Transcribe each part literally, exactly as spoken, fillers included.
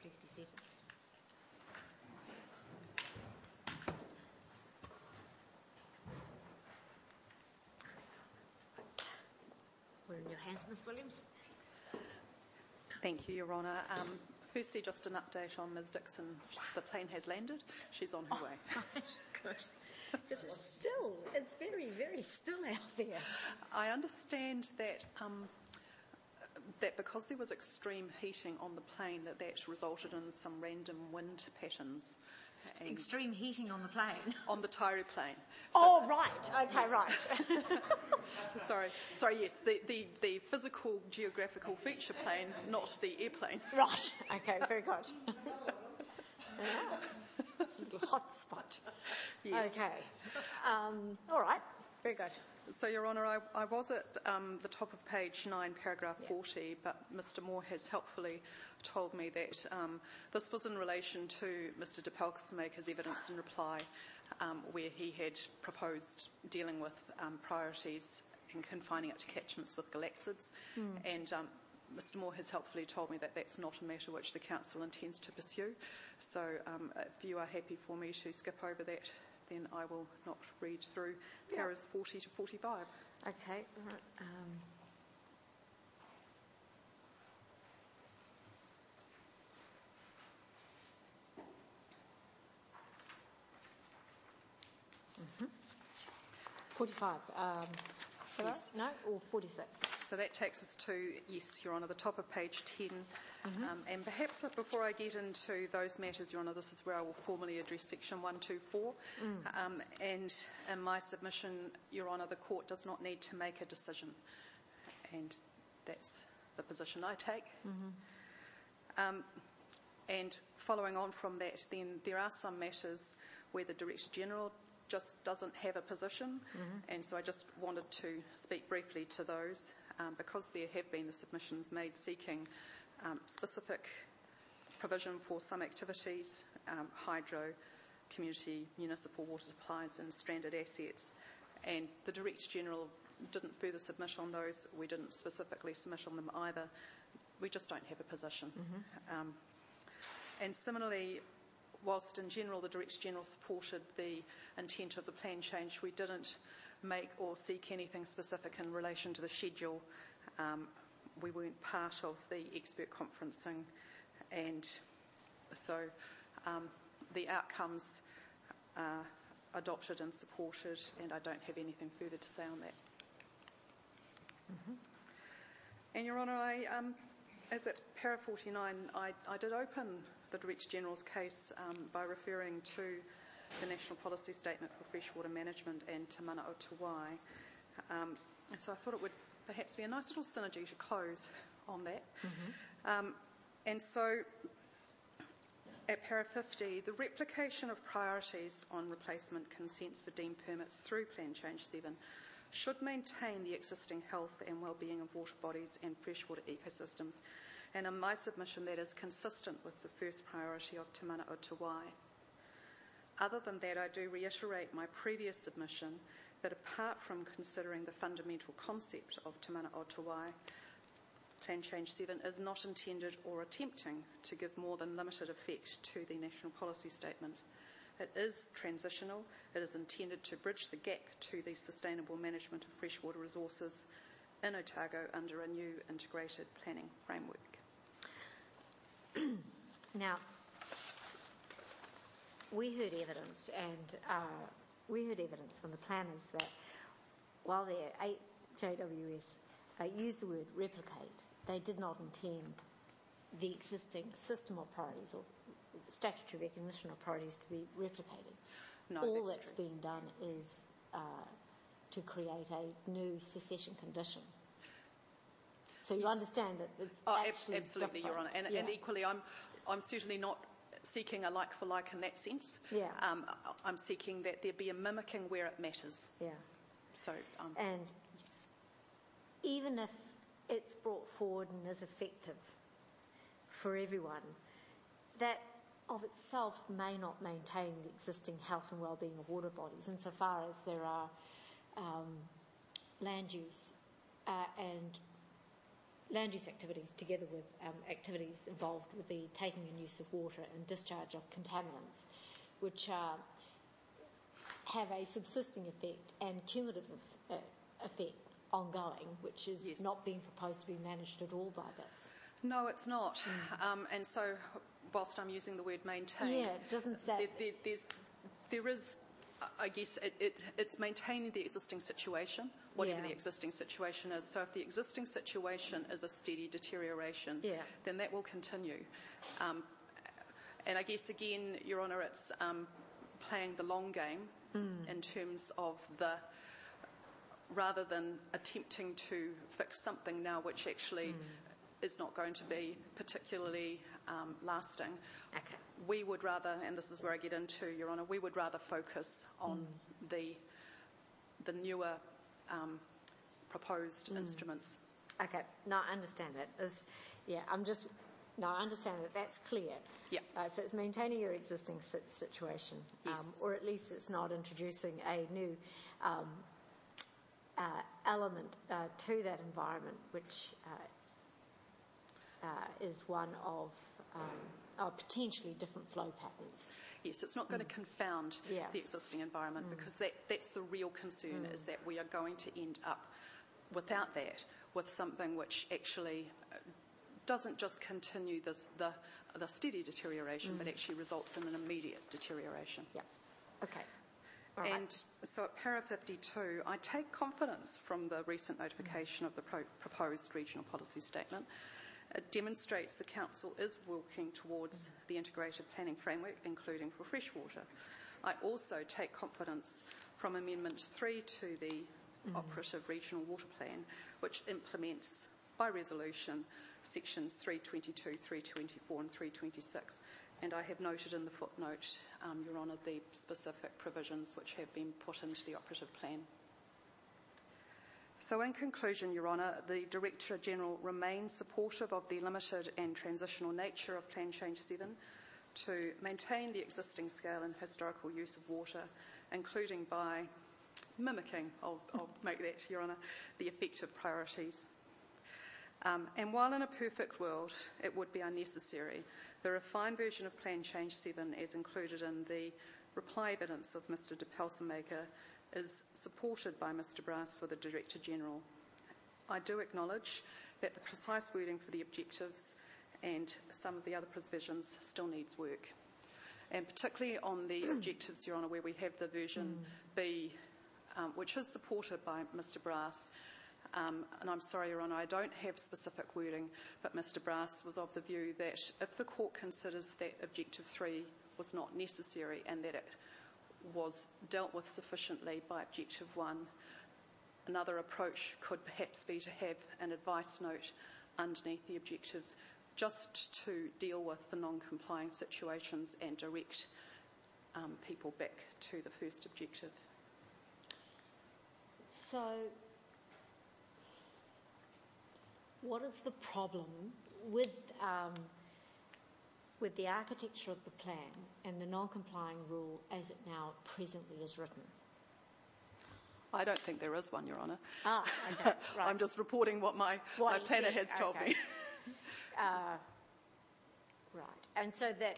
please be seated. We're in your hands, Miz Williams. Thank you, Your Honour. Um, firstly, just an update on Miz Dixon. The plane has landed. She's on her Oh, way. Right, good. Because it's still, it's very, very still out there. I understand that um, that because there was extreme heating on the plane, that that resulted in some random wind patterns. and Extreme heating on the plane. On the Tairu plane. So Oh, the- right. Okay, yes. right. Sorry, sorry. Yes, the, the, the physical geographical feature plane, not the airplane. Right. Okay, very good. Yeah. Little hot spot. Yes. Okay. Um, all right. Very good. So, Your Honour, I, I was at um, the top of page nine, paragraph Yeah. forty, but Mister Moore has helpfully told me that um, this was in relation to Mister De Pelkesmaker's evidence in reply, um, where he had proposed dealing with um, priorities and confining it to catchments with galactids. Mm. And um, Mister Moore has helpfully told me that that's not a matter which the Council intends to pursue. So um, if you are happy for me to skip over that, then I will not read through Yeah. paras forty to forty-five. Okay. Right. Um, mhm. forty-five. Um, is that right? Yes. No, or forty-six. So that takes us to, yes, Your Honour, the top of page ten. Mm-hmm. Um, and perhaps before I get into those matters, Your Honour, this is where I will formally address section one twenty-four. Mm. Um, and in my submission, Your Honour, the court does not need to make a decision. And that's the position I take. Mm-hmm. Um, and following on from that, then there are some matters where the Director General just doesn't have a position, Mm-hmm. and so I just wanted to speak briefly to those, um, because there have been the submissions made seeking um, specific provision for some activities, um, hydro, community, municipal water supplies and stranded assets, and the Director General didn't further submit on those. We didn't specifically submit on them either. We just don't have a position. Mm-hmm. Um, and similarly, whilst in general the Director General supported the intent of the plan change, we didn't make or seek anything specific in relation to the schedule. Um, we weren't part of the expert conferencing, and so um, the outcomes are adopted and supported, and I don't have anything further to say on that. Mm-hmm. And Your Honour, I, um, as at para forty-nine, I, I did open the Director General's case um, by referring to the National Policy Statement for Freshwater Management and Te Mana o Te Wai. Um, and so I thought it would perhaps be a nice little synergy to close on that. Mm-hmm. Um, and so at para fifty, the replication of priorities on replacement consents for deemed permits through Plan Change seven should maintain the existing health and well-being of water bodies and freshwater ecosystems. And in my submission, that is consistent with the first priority of Te Mana o Te Wai. Other than that, I do reiterate my previous submission that apart from considering the fundamental concept of Te Mana o Te Wai, Plan Change seven is not intended or attempting to give more than limited effect to the National Policy Statement. It is transitional. It is intended to bridge the gap to the sustainable management of freshwater resources in Otago under a new integrated planning framework. Now, we heard evidence, and uh, we heard evidence from the planners that while their J W S uh, used the word replicate, they did not intend the existing system of priorities or statutory recognition of priorities to be replicated. No, All that's that's true. being done is uh, to create a new cessation condition. So you Yes. understand that it's Oh, ab- actually absolutely, Your Honour. different. And, Yeah. and equally, I'm, I'm certainly not seeking a like for like in that sense. Yeah. Um, I'm seeking that there be a mimicking where it matters. Yeah. So, um, And yes. even if it's brought forward and is effective for everyone, that of itself may not maintain the existing health and well-being of water bodies insofar as there are um, land use uh, and land use activities together with um, activities involved with the taking and use of water and discharge of contaminants, which uh, have a subsisting effect and cumulative uh, effect ongoing, which is Yes. not being proposed to be managed at all by this. No, it's not. Mm. Um, and so, whilst I'm using the word maintain, Yeah, it doesn't say... there, there, there's, there is, I guess, it, it, it's maintaining the existing situation, whatever Yeah. the existing situation is. So if the existing situation is a steady deterioration, Yeah. then that will continue. Um, and I guess, again, Your Honour, it's um, playing the long game mm. in terms of the... rather than attempting to fix something now which actually mm. is not going to be particularly um, lasting. Okay. We would rather, and this is where I get into, Your Honour, we would rather focus on mm. the the newer um, proposed mm. instruments. Okay, no, I understand that. It's, yeah, I'm just, no, I understand that. That's clear. Yeah. Uh, so it's maintaining your existing situation, yes. um, or at least it's not introducing a new um, uh, element uh, to that environment, which uh, uh, is one of, um, of potentially different flow patterns. Yes, it's not going mm. to confound yeah. the existing environment mm. because that, that's the real concern mm. is that we are going to end up without that, with something which actually doesn't just continue this, the, the steady deterioration, mm. but actually results in an immediate deterioration. Yeah. Okay. All and right. so at para fifty-two, I take confidence from the recent notification mm. of the pro- proposed regional policy statement. It demonstrates the Council is working towards mm. the integrated planning framework, including for freshwater. I also take confidence from Amendment three to the mm. operative regional water plan, which implements by resolution sections three twenty-two, three twenty-four and three twenty-six. And I have noted in the footnote, um, Your Honour, the specific provisions which have been put into the operative plan. So in conclusion, Your Honour, the Director-General remains supportive of the limited and transitional nature of Plan Change seven to maintain the existing scale and historical use of water, including by mimicking, I'll, I'll make that, Your Honour, the effective priorities. Um, and while in a perfect world it would be unnecessary, the refined version of Plan Change seven, as included in the reply evidence of Mr de Pelsenmaker, is supported by Mr Brass for the Director-General. I do acknowledge that the precise wording for the objectives and some of the other provisions still needs work. And particularly on the objectives, Your Honour, where we have the version mm. B, um, which is supported by Mr Brass. Um, and I'm sorry, Your Honour, I don't have specific wording, but Mr Brass was of the view that if the court considers that Objective three was not necessary and that it was dealt with sufficiently by Objective one, another approach could perhaps be to have an advice note underneath the objectives just to deal with the non-complying situations and direct um, people back to the first objective. So, what is the problem with um, with the architecture of the plan and the non-complying rule as it now presently is written? I don't think there is one, Your Honour. Ah, okay, right. I'm just reporting what my, what my planner said. has told okay. me. uh, right, and so that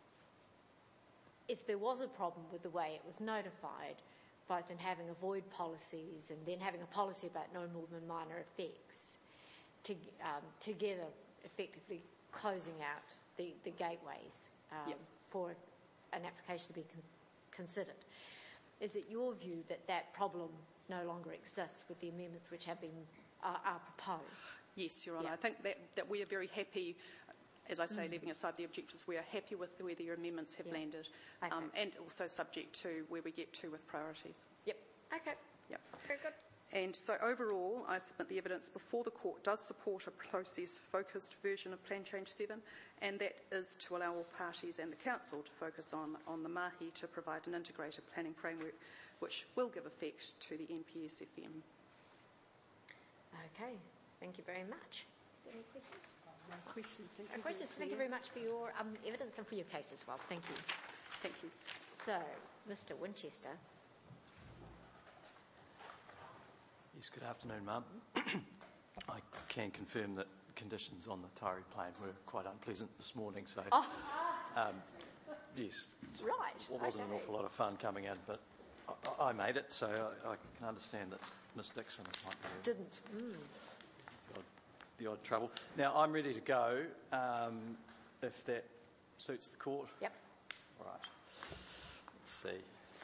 if there was a problem with the way it was notified, both in having a void policies and then having a policy about no more than minor effects, to, um, together effectively closing out the, the gateways um, yep. for an application to be con- considered. Is it your view that that problem no longer exists with the amendments which have been uh, are proposed? Yes, Your Honour. Yep. I think that, that we are very happy, as I say, mm. leaving aside the objectives, we are happy with where the amendments have yep. landed, okay. um, and also subject to where we get to with priorities. Yep. Okay. Yep. Very good. And so overall, I submit the evidence before the court does support a process-focused version of Plan Change seven, and that is to allow all parties and the Council to focus on, on the mahi to provide an integrated planning framework which will give effect to the N P S F M. Okay, thank you very much. Any questions? No questions. Thank no you. questions. Thank you very much for your um, evidence and for your case as well. Thank you. Thank you. So, Mister Winchester. Yes, good afternoon, ma'am. I can confirm that conditions on the Taieri Plain were quite unpleasant this morning, so Oh, um, yes, right. it wasn't okay. an awful lot of fun coming in, but I, I made it, so I, I can understand that Miss Dixon might be Didn't. Mm. the, odd, the odd trouble. Now, I'm ready to go, um, if that suits the court. Yep. All right. Let's see.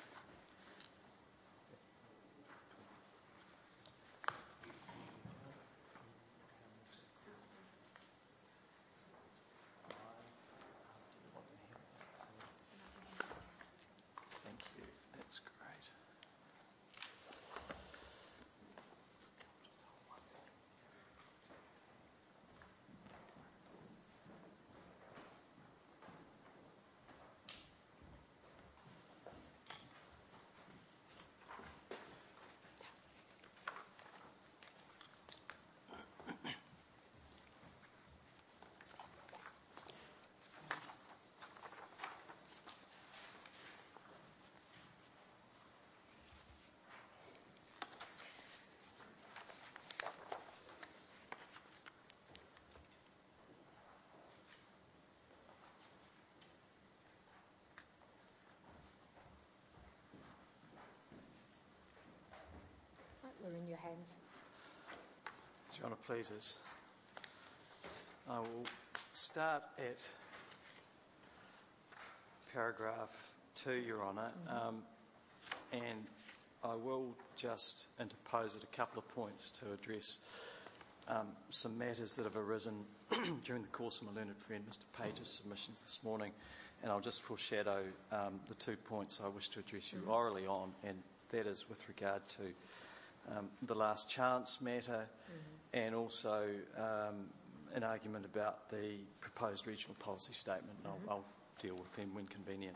Thank you. That's great. Right, we're in your hands. As Your Honour pleases, I will start at paragraph two, Your Honour, Mm-hmm. um, and I will just interpose at a couple of points to address um, some matters that have arisen during the course of my learned friend Mister Page's submissions this morning, and I'll just foreshadow um, the two points I wish to address you Mm-hmm. orally on, and that is with regard to um, the last chance matter, Mm-hmm. and also um, an argument about the proposed regional policy statement, and Mm-hmm. I'll, I'll deal with them when convenient.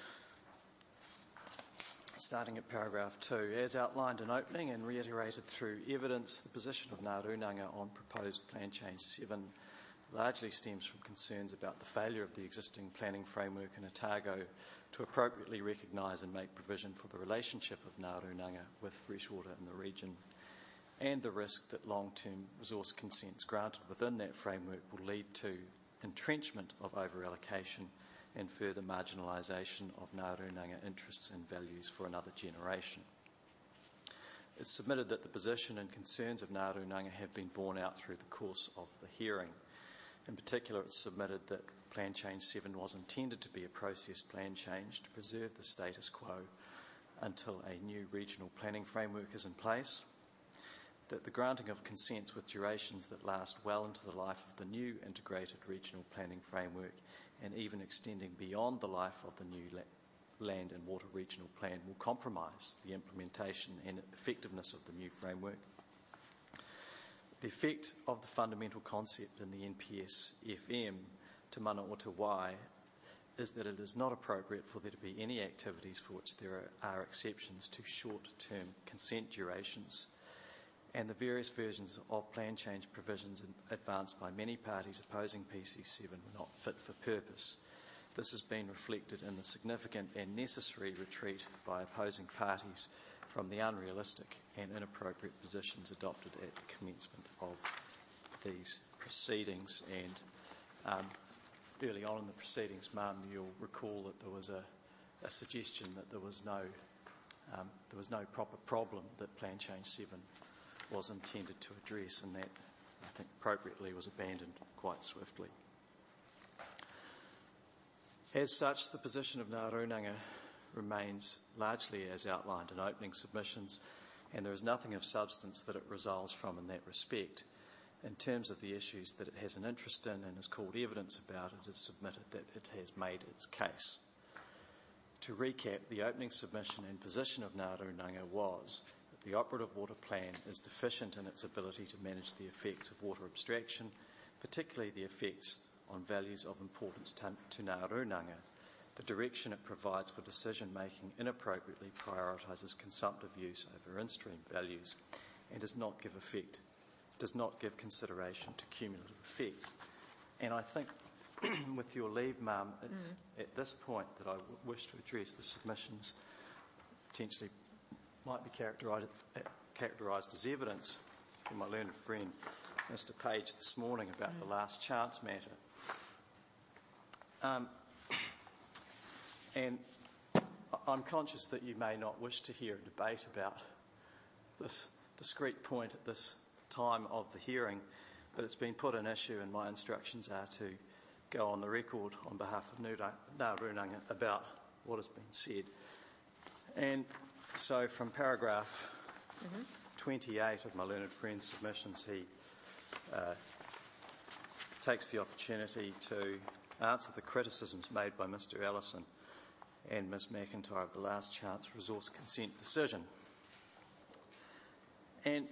Starting at paragraph two, as outlined in opening and reiterated through evidence, the position of Ngā Rūnanga on proposed Plan Change seven largely stems from concerns about the failure of the existing planning framework in Otago to appropriately recognise and make provision for the relationship of Ngā Rūnanga with freshwater in the region, and the risk that long-term resource consents granted within that framework will lead to entrenchment of over-allocation and further marginalisation of Ngā Rūnanga interests and values for another generation. It's submitted that the position and concerns of Ngā Rūnanga have been borne out through the course of the hearing. In particular, it's submitted that Plan Change seven was intended to be a process plan change to preserve the status quo until a new regional planning framework is in place, that the granting of consents with durations that last well into the life of the new integrated regional planning framework and even extending beyond the life of the new la- land and water regional plan will compromise the implementation and effectiveness of the new framework. The effect of the fundamental concept in the N P S F M to mana o te wai is that it is not appropriate for there to be any activities for which there are, are exceptions to short-term consent durations, and the various versions of plan change provisions advanced by many parties opposing P C seven were not fit for purpose. This has been reflected in the significant and necessary retreat by opposing parties from the unrealistic and inappropriate positions adopted at the commencement of these proceedings. And um, early on in the proceedings, Ma'am, you'll recall that there was a, a suggestion that there was no um, there was no proper problem that Plan Change seven was intended to address, and that, I think, appropriately was abandoned quite swiftly. As such, the position of Ngā Rūnanga remains largely as outlined in opening submissions, and there is nothing of substance that it resolves from in that respect. In terms of the issues that it has an interest in and has called evidence about, it is submitted that it has made its case. To recap, the opening submission and position of Ngā Rūnanga was that the operative water plan is deficient in its ability to manage the effects of water abstraction, particularly the effects on values of importance to, to Ngā Rūnanga. The direction it provides for decision-making inappropriately prioritises consumptive use over in-stream values and does not give effect, does not give consideration to cumulative effects. And I think, with your leave, Ma'am, it's mm. at this point that I w- wish to address the submissions potentially might be characterised, characterised as evidence from my learned friend. Mister Page this morning about mm. the last chance matter. Um, and I'm conscious that you may not wish to hear a debate about this discrete point at this time of the hearing, but it's been put in issue, and my instructions are to go on the record on behalf of Ngā Runanga about what has been said. And so from paragraph mm-hmm. twenty-eight of my learned friend's submissions, he uh, takes the opportunity to answer the criticisms made by Mister Ellison and Miz McIntyre of the last chance resource consent decision. And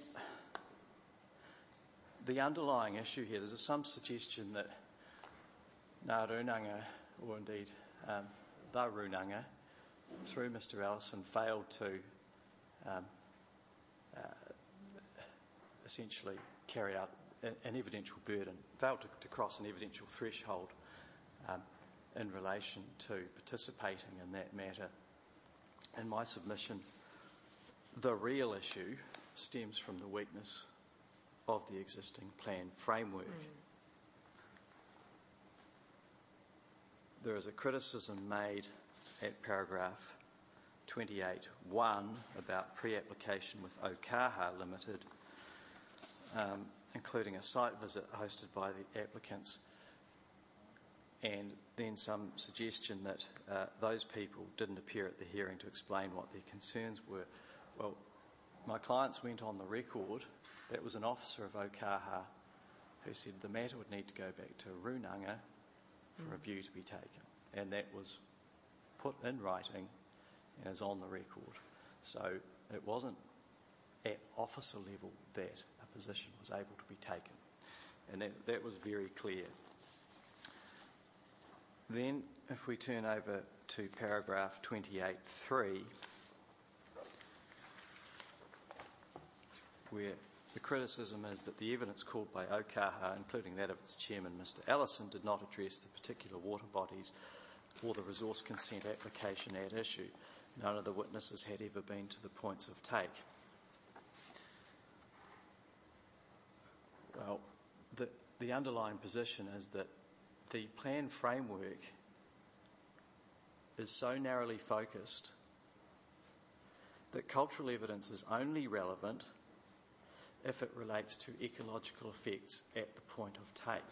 the underlying issue here, there's some suggestion that Ngā Runanga, or indeed um, the Runanga, through Mister Ellison, failed to um, uh, essentially carry out an evidential burden, failed to, to cross an evidential threshold um, in relation to participating in that matter. In my submission, the real issue stems from the weakness of the existing plan framework. Mm. There is a criticism made at paragraph twenty-eight one about pre-application with Ōkaha Limited, um, including a site visit hosted by the applicants, and then some suggestion that uh, those people didn't appear at the hearing to explain what their concerns were. Well, my clients went on the record. That was an officer of Ōkaha who said the matter would need to go back to Runanga for mm. a view to be taken. And that was put in writing and is on the record. So it wasn't at officer level that a position was able to be taken. And that, that was very clear. Then, if we turn over to paragraph twenty-eight three, where the criticism is that the evidence called by Ōkaha, including that of its chairman, Mister Ellison, did not address the particular water bodies for the resource consent application at issue. None of the witnesses had ever been to the points of take. Well, the, the underlying position is that the plan framework is so narrowly focused that cultural evidence is only relevant if it relates to ecological effects at the point of take.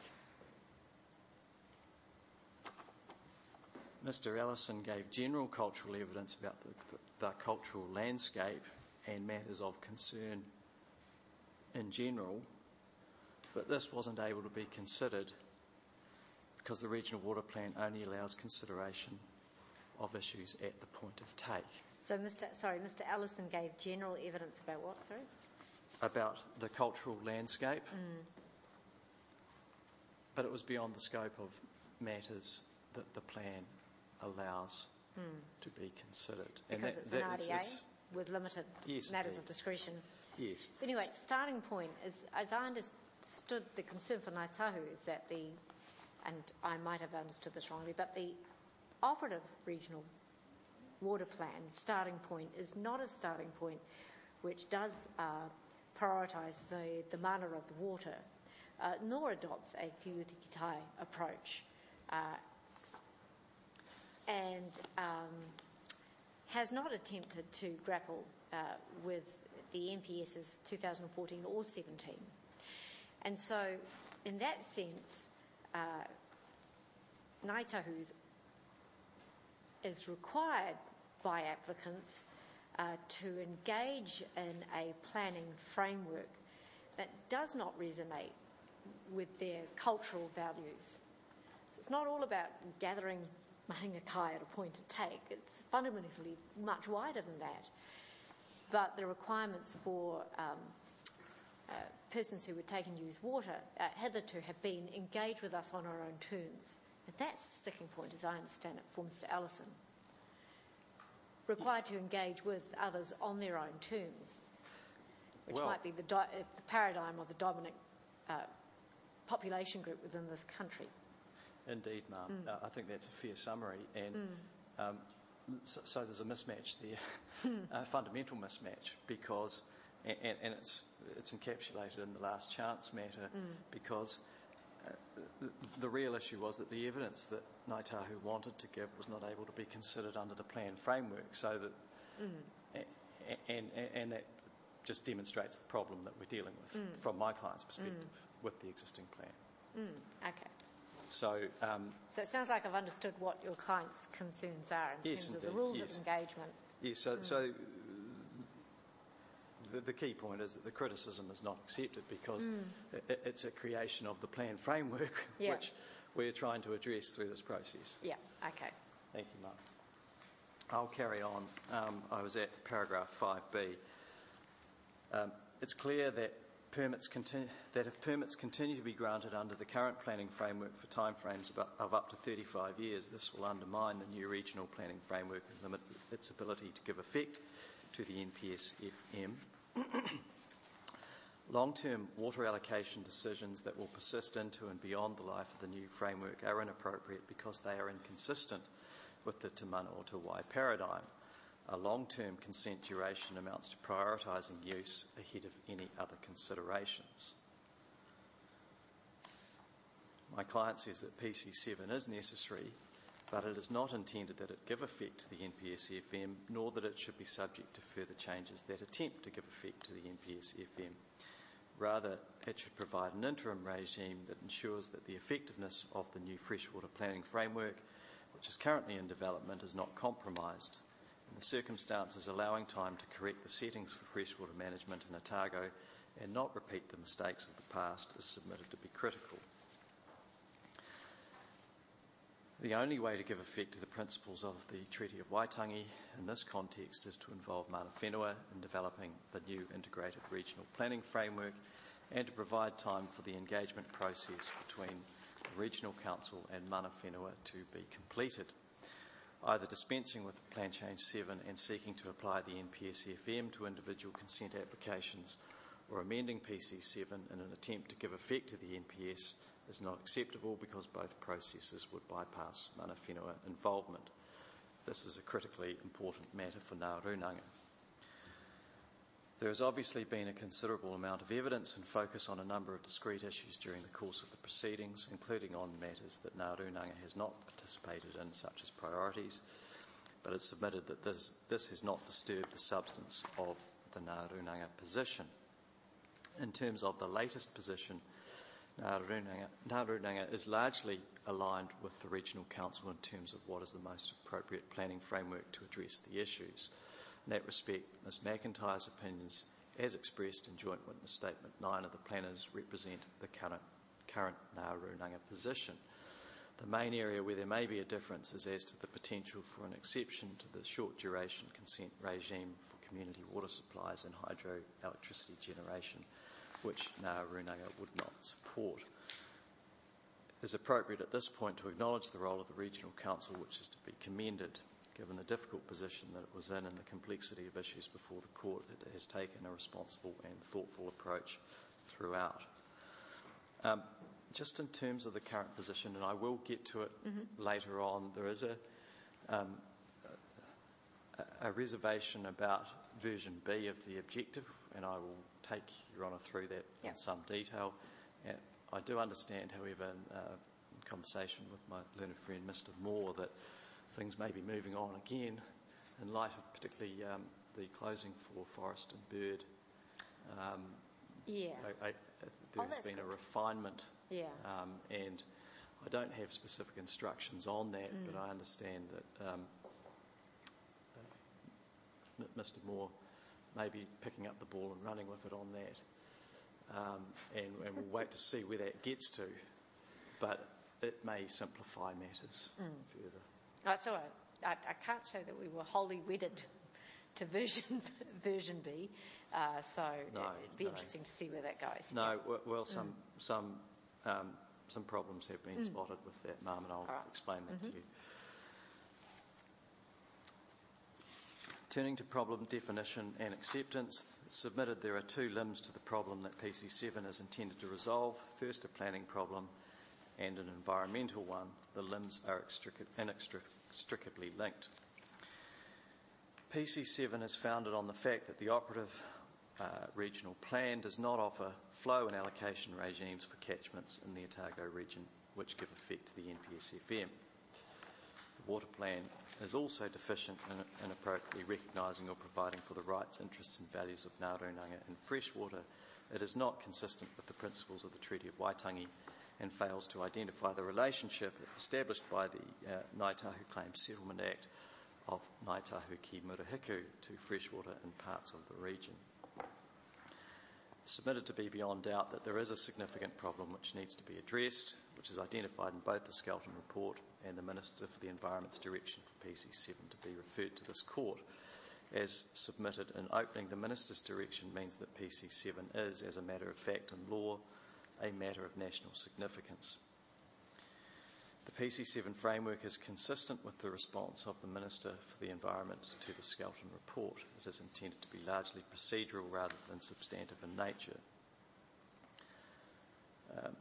Mister Ellison gave general cultural evidence about the, the, the cultural landscape and matters of concern in general, but this wasn't able to be considered because the regional water plan only allows consideration of issues at the point of take. So, Mister Sorry, Mister Ellison gave general evidence about what, sorry? About the cultural landscape, mm. but it was beyond the scope of matters that the plan allows mm. to be considered. Because and that, it's an R D A is, with limited yes, matters indeed. of discretion. Yes. Anyway, starting point is, as I understood, the concern for Ngāi Tahu is that the, and I might have understood this wrongly, but the operative regional water plan starting point is not a starting point which does uh, prioritise the, the mana of the water, uh, nor adopts a Kiutikitai approach, uh, and um, has not attempted to grapple uh, with the N P S's two thousand fourteen or seventeen. And so, in that sense, uh, Ngāi Tahu is required by applicants uh, to engage in a planning framework that does not resonate with their cultural values. So it's not all about gathering mahinga kai at a point of take. It's fundamentally much wider than that. But the requirements for um, uh, persons who would take and use water uh, hitherto have been engage with us on our own terms. And that's the sticking point, as I understand it, for Mister Ellison. Required to engage with others on their own terms, which well, might be the, di- the paradigm of the dominant uh, population group within this country. Indeed, Mark. Mm. Uh, I think that's a fair summary. And mm. um, so, so there's a mismatch there, a fundamental mismatch, because and, and it's, it's encapsulated in the last chance matter mm. because uh, the, the real issue was that the evidence that Ngāi Tahu wanted to give was not able to be considered under the plan framework, so that mm. and, and, and that just demonstrates the problem that we're dealing with mm. from my client's perspective mm. with the existing plan. Mm. Okay. So, um, so it sounds like I've understood what your client's concerns are in yes, terms indeed, of the rules yes. of engagement. Yes, so, mm. so the, the key point is that the criticism is not accepted because mm. it, it's a creation of the plan framework yeah. which we're trying to address through this process. Yeah, okay. Thank you, Mark. I'll carry on. Um, I was at paragraph five B. Um, it's clear that Permits continue, that if permits continue to be granted under the current planning framework for timeframes of, of up to thirty-five years, this will undermine the new regional planning framework and limit its ability to give effect to the N P S F M. Long-term water allocation decisions that will persist into and beyond the life of the new framework are inappropriate because they are inconsistent with the Te Mana o Te Wai paradigm. A long-term consent duration amounts to prioritising use ahead of any other considerations. My client says that P C seven is necessary, but it is not intended that it give effect to the N P S F M, nor that it should be subject to further changes that attempt to give effect to the N P S F M. Rather, it should provide an interim regime that ensures that the effectiveness of the new freshwater planning framework, which is currently in development, is not compromised. In the circumstances, allowing time to correct the settings for freshwater management in Otago and not repeat the mistakes of the past is submitted to be critical. The only way to give effect to the principles of the Treaty of Waitangi in this context is to involve Mana Whenua in developing the new integrated regional planning framework and to provide time for the engagement process between the Regional Council and Mana Whenua to be completed. Either dispensing with Plan Change seven and seeking to apply the N P S F M to individual consent applications or amending P C seven in an attempt to give effect to the N P S is not acceptable because both processes would bypass Mana Whenua involvement. This is a critically important matter for Ngā Rūnanga. There has obviously been a considerable amount of evidence and focus on a number of discrete issues during the course of the proceedings, including on matters that Ngā Rūnanga has not participated in, such as priorities, but it's submitted that this, this has not disturbed the substance of the Ngā Rūnanga position. In terms of the latest position, Ngā Rūnanga, Ngā Rūnanga is largely aligned with the Regional Council in terms of what is the most appropriate planning framework to address the issues. In that respect, Miz McIntyre's opinions, as expressed in Joint Witness Statement nine of the planners, represent the current, current Ngā Rūnanga position. The main area where there may be a difference is as to the potential for an exception to the short duration consent regime for community water supplies and hydroelectricity generation, which Ngā Rūnanga would not support. It is appropriate at this point to acknowledge the role of the Regional Council, which is to be commended. Given the difficult position that it was in and the complexity of issues before the court, it has taken a responsible and thoughtful approach throughout. Um, just in terms of the current position, and I will get to it mm-hmm. later on, there is a, um, a, a reservation about version B of the objective, and I will take Your Honour through that yep. in some detail. And I do understand, however, in, uh, in conversation with my learned friend Mister Moore, that things may be moving on again in light of particularly um, the closing for forest and bird. Um, yeah. I, I, there's oh, been good. a refinement, yeah. um, and I don't have specific instructions on that, mm. but I understand that um, uh, Mister Moore may be picking up the ball and running with it on that, um, and, and we'll wait to see where that gets to, but it may simplify matters mm. further. Oh, it's all right. I, I can't say that we were wholly wedded to version version B, uh, so no, it'd be no. interesting to see where that goes. No, yeah. well, some mm. some um, some problems have been mm. spotted with that, Mum, and I'll right. explain that mm-hmm. to you. Turning to problem definition and acceptance, submitted there are two limbs to the problem that P C seven is intended to resolve. First, a planning problem and an environmental one. The limbs are inextricably linked. P C seven is founded on the fact that the operative uh, regional plan does not offer flow and allocation regimes for catchments in the Otago region which give effect to the N P S F M. The water plan is also deficient in, in appropriately recognising or providing for the rights, interests and values of Ngā Rūnanga in freshwater. It is not consistent with the principles of the Treaty of Waitangi and fails to identify the relationship established by the uh, Ngāi Tahu Claims Settlement Act of Ngāi Tahu ki Murihiku to freshwater in parts of the region. Submitted to be beyond doubt that there is a significant problem which needs to be addressed, which is identified in both the Skelton Report and the Minister for the Environment's direction for P C seven to be referred to this court. As submitted in opening, the Minister's direction means that P C seven is, as a matter of fact and law, a matter of national significance. The P C seven framework is consistent with the response of the Minister for the Environment to the Skelton Report. It is intended to be largely procedural rather than substantive in nature. Um,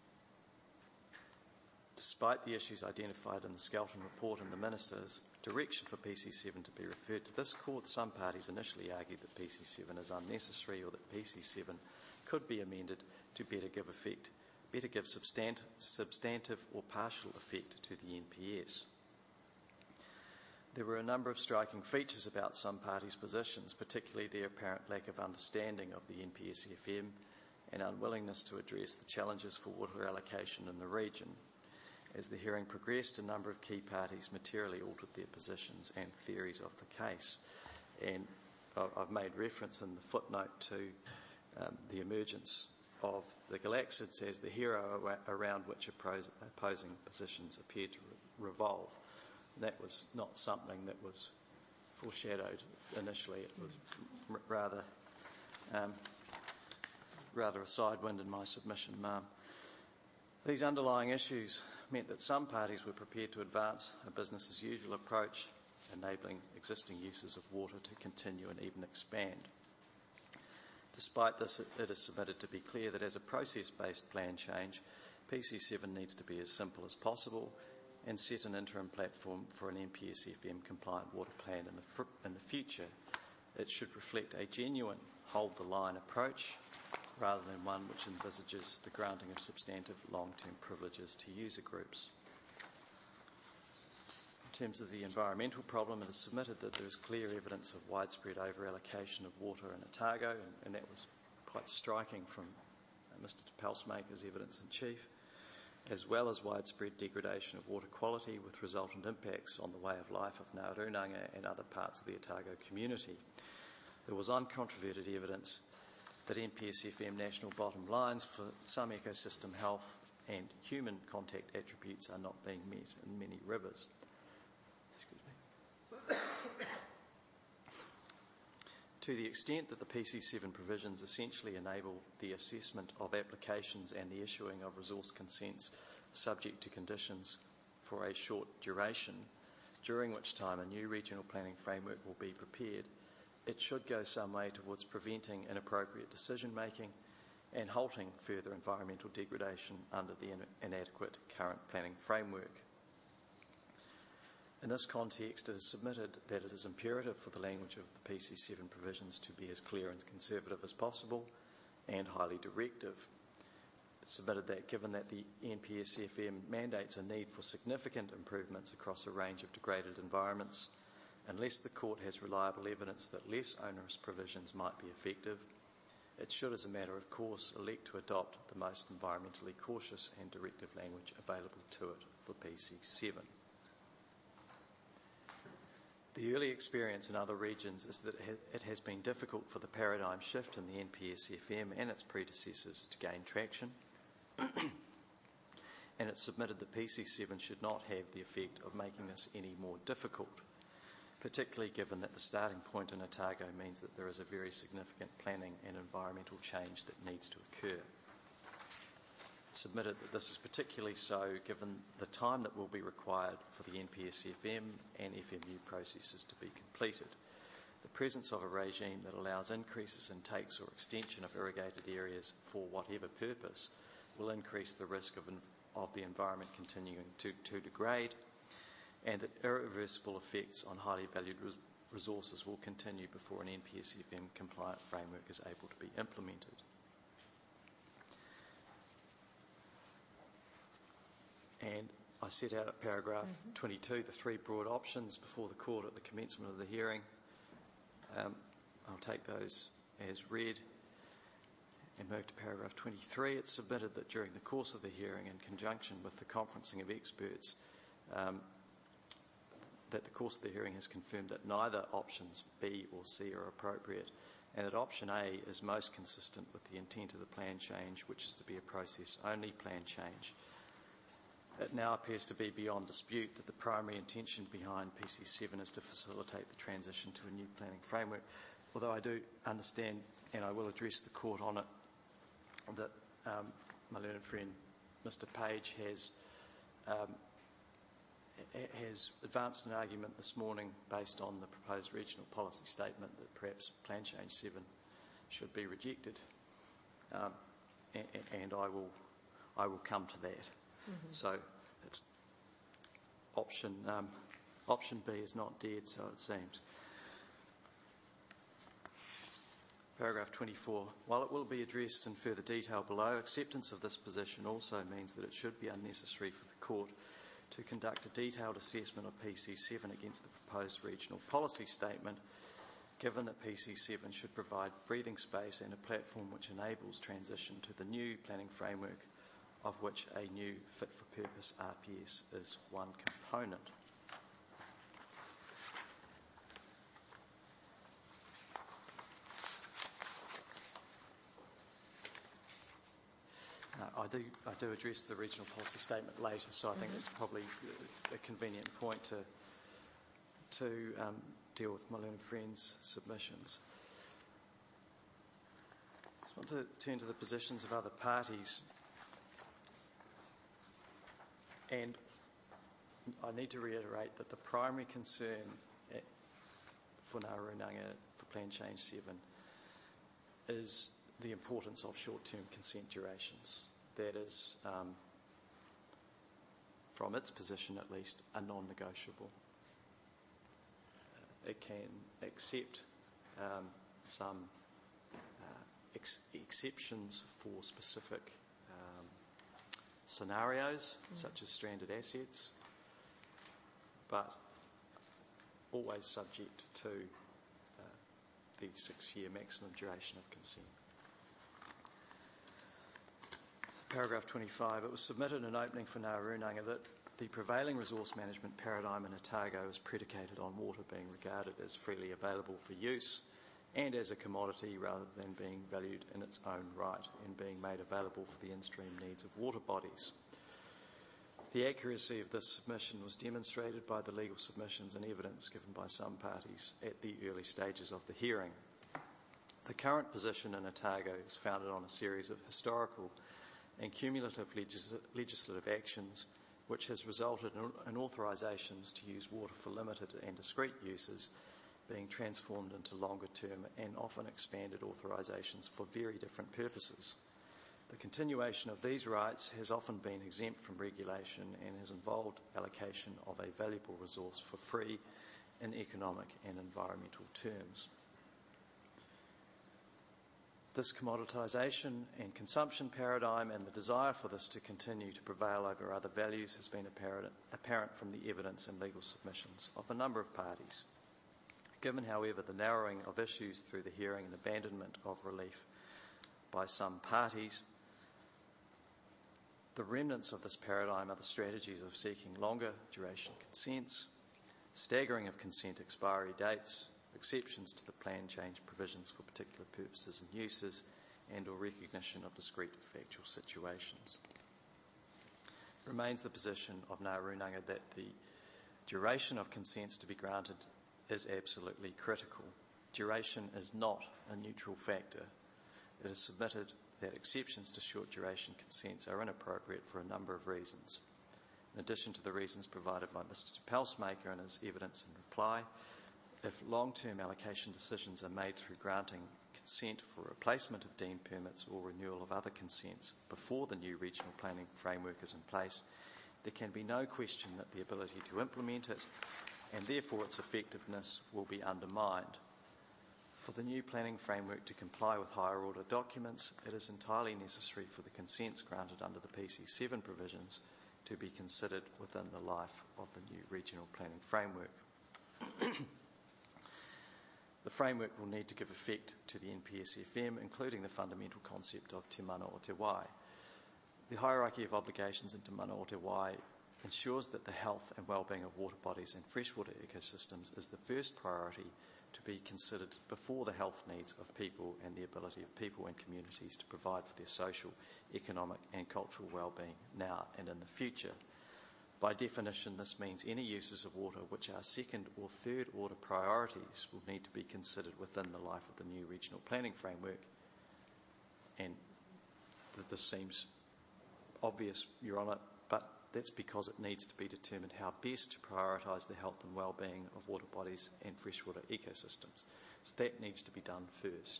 Despite the issues identified in the Skelton Report and the Minister's direction for P C seven to be referred to this court, some parties initially argued that P C seven is unnecessary or that P C seven could be amended to better give effect, better give substant- substantive or partial effect to the N P S. There were a number of striking features about some parties' positions, particularly their apparent lack of understanding of the N P S F M and unwillingness to address the challenges for water allocation in the region. As the hearing progressed, a number of key parties materially altered their positions and theories of the case. And I've made reference in the footnote to um, the emergence of the Galaxids as the hero around which opposing positions appeared to revolve. That was not something that was foreshadowed initially. It was r- rather um, rather a sidewind in my submission, ma'am. These underlying issues meant that some parties were prepared to advance a business-as-usual approach, enabling existing uses of water to continue and even expand. Despite this, it is submitted to be clear that as a process-based plan change, P C seven needs to be as simple as possible and set an interim platform for an N P S F M compliant water plan in the, fr- in the future. It should reflect a genuine hold-the-line approach rather than one which envisages the granting of substantive long-term privileges to user groups. In terms of the environmental problem, it is submitted that there is clear evidence of widespread over-allocation of water in Otago, and, and that was quite striking from uh, Mister Pelsmaker's evidence-in-chief, as well as widespread degradation of water quality with resultant impacts on the way of life of Ngā Rūnanga and other parts of the Otago community. There was uncontroverted evidence that N P S F M national bottom lines for some ecosystem health and human contact attributes are not being met in many rivers. Excuse me. To the extent that the P C seven provisions essentially enable the assessment of applications and the issuing of resource consents subject to conditions for a short duration, during which time a new regional planning framework will be prepared, it should go some way towards preventing inappropriate decision-making and halting further environmental degradation under the inadequate current planning framework. In this context, it is submitted that it is imperative for the language of the P C seven provisions to be as clear and conservative as possible and highly directive. It's submitted that given that the N P S F M mandates a need for significant improvements across a range of degraded environments, unless the court has reliable evidence that less onerous provisions might be effective, it should, as a matter of course, elect to adopt the most environmentally cautious and directive language available to it for P C seven. The early experience in other regions is that it has been difficult for the paradigm shift in the N P S F M and its predecessors to gain traction, and it's submitted that P C seven should not have the effect of making this any more difficult, particularly given that the starting point in Otago means that there is a very significant planning and environmental change that needs to occur. It's submitted that this is particularly so given the time that will be required for the N P S F M and F M U processes to be completed. The presence of a regime that allows increases in takes or extension of irrigated areas for whatever purpose will increase the risk of, of the environment continuing to, to degrade, and that irreversible effects on highly valued res- resources will continue before an N P S F M compliant framework is able to be implemented. And I set out at paragraph mm-hmm. twenty-two the three broad options before the court at the commencement of the hearing. Um, I'll take those as read and move to paragraph twenty-three. It's submitted that during the course of the hearing, in conjunction with the conferencing of experts, um, that the course of the hearing has confirmed that neither options B or C are appropriate, and that option A is most consistent with the intent of the plan change, which is to be a process-only plan change. It now appears to be beyond dispute that the primary intention behind P C seven is to facilitate the transition to a new planning framework, although I do understand, and I will address the court on it, that um, my learned friend Mister Page has um, has advanced an argument this morning based on the proposed regional policy statement that perhaps Plan Change seven should be rejected, um, and, and I will I will come to that. Mm-hmm. So it's option um, option B is not dead, so it seems. Paragraph twenty-four. While it will be addressed in further detail below, acceptance of this position also means that it should be unnecessary for the court to conduct a detailed assessment of P C seven against the proposed regional policy statement, given that P C seven should provide breathing space and a platform which enables transition to the new planning framework, of which a new fit-for-purpose R P S is one component. Uh, I do I do address the regional policy statement later, so I think mm-hmm. it's probably a convenient point to to um, deal with my learned friend's submissions. I just want to turn to the positions of other parties. And I need to reiterate that the primary concern at, for Ngāi for Plan Change seven is the importance of short-term consent durations. That is, um, from its position at least, a non-negotiable. Uh, it can accept um, some uh, ex- exceptions for specific scenarios, mm. such as stranded assets, but always subject to uh, the six-year maximum duration of consent. Paragraph twenty-five. It was submitted in opening for Ngāi that the prevailing resource management paradigm in Otago is predicated on water being regarded as freely available for use and as a commodity rather than being valued in its own right and being made available for the in-stream needs of water bodies. The accuracy of this submission was demonstrated by the legal submissions and evidence given by some parties at the early stages of the hearing. The current position in Otago is founded on a series of historical and cumulative legis- legislative actions which has resulted in, in authorisations to use water for limited and discrete uses being transformed into longer-term and often expanded authorisations for very different purposes. The continuation of these rights has often been exempt from regulation and has involved allocation of a valuable resource for free in economic and environmental terms. This commoditisation and consumption paradigm and the desire for this to continue to prevail over other values has been apparent, apparent from the evidence and legal submissions of a number of parties. Given, however, the narrowing of issues through the hearing and abandonment of relief by some parties, the remnants of this paradigm are the strategies of seeking longer duration consents, staggering of consent expiry dates, exceptions to the plan change provisions for particular purposes and uses, and or recognition of discrete factual situations. It remains the position of Ngā Rūnanga that the duration of consents to be granted is absolutely critical. Duration is not a neutral factor. It is submitted that exceptions to short duration consents are inappropriate for a number of reasons. In addition to the reasons provided by Mister Pelsmaker in his evidence in reply, if long-term allocation decisions are made through granting consent for replacement of deemed permits or renewal of other consents before the new regional planning framework is in place, there can be no question that the ability to implement it and therefore its effectiveness will be undermined. For the new planning framework to comply with higher order documents, it is entirely necessary for the consents granted under the P C seven provisions to be considered within the life of the new regional planning framework. The framework will need to give effect to the N P S F M, including the fundamental concept of Te Mana o Te Wai. The hierarchy of obligations in Te Mana o Te Wai ensures that the health and well-being of water bodies and freshwater ecosystems is the first priority to be considered before the health needs of people and the ability of people and communities to provide for their social, economic and cultural well-being now and in the future. By definition, this means any uses of water which are second or third order priorities will need to be considered within the life of the new regional planning framework. And th- this seems obvious, Your Honour, but that's because it needs to be determined how best to prioritise the health and well-being of water bodies and freshwater ecosystems. So that needs to be done first.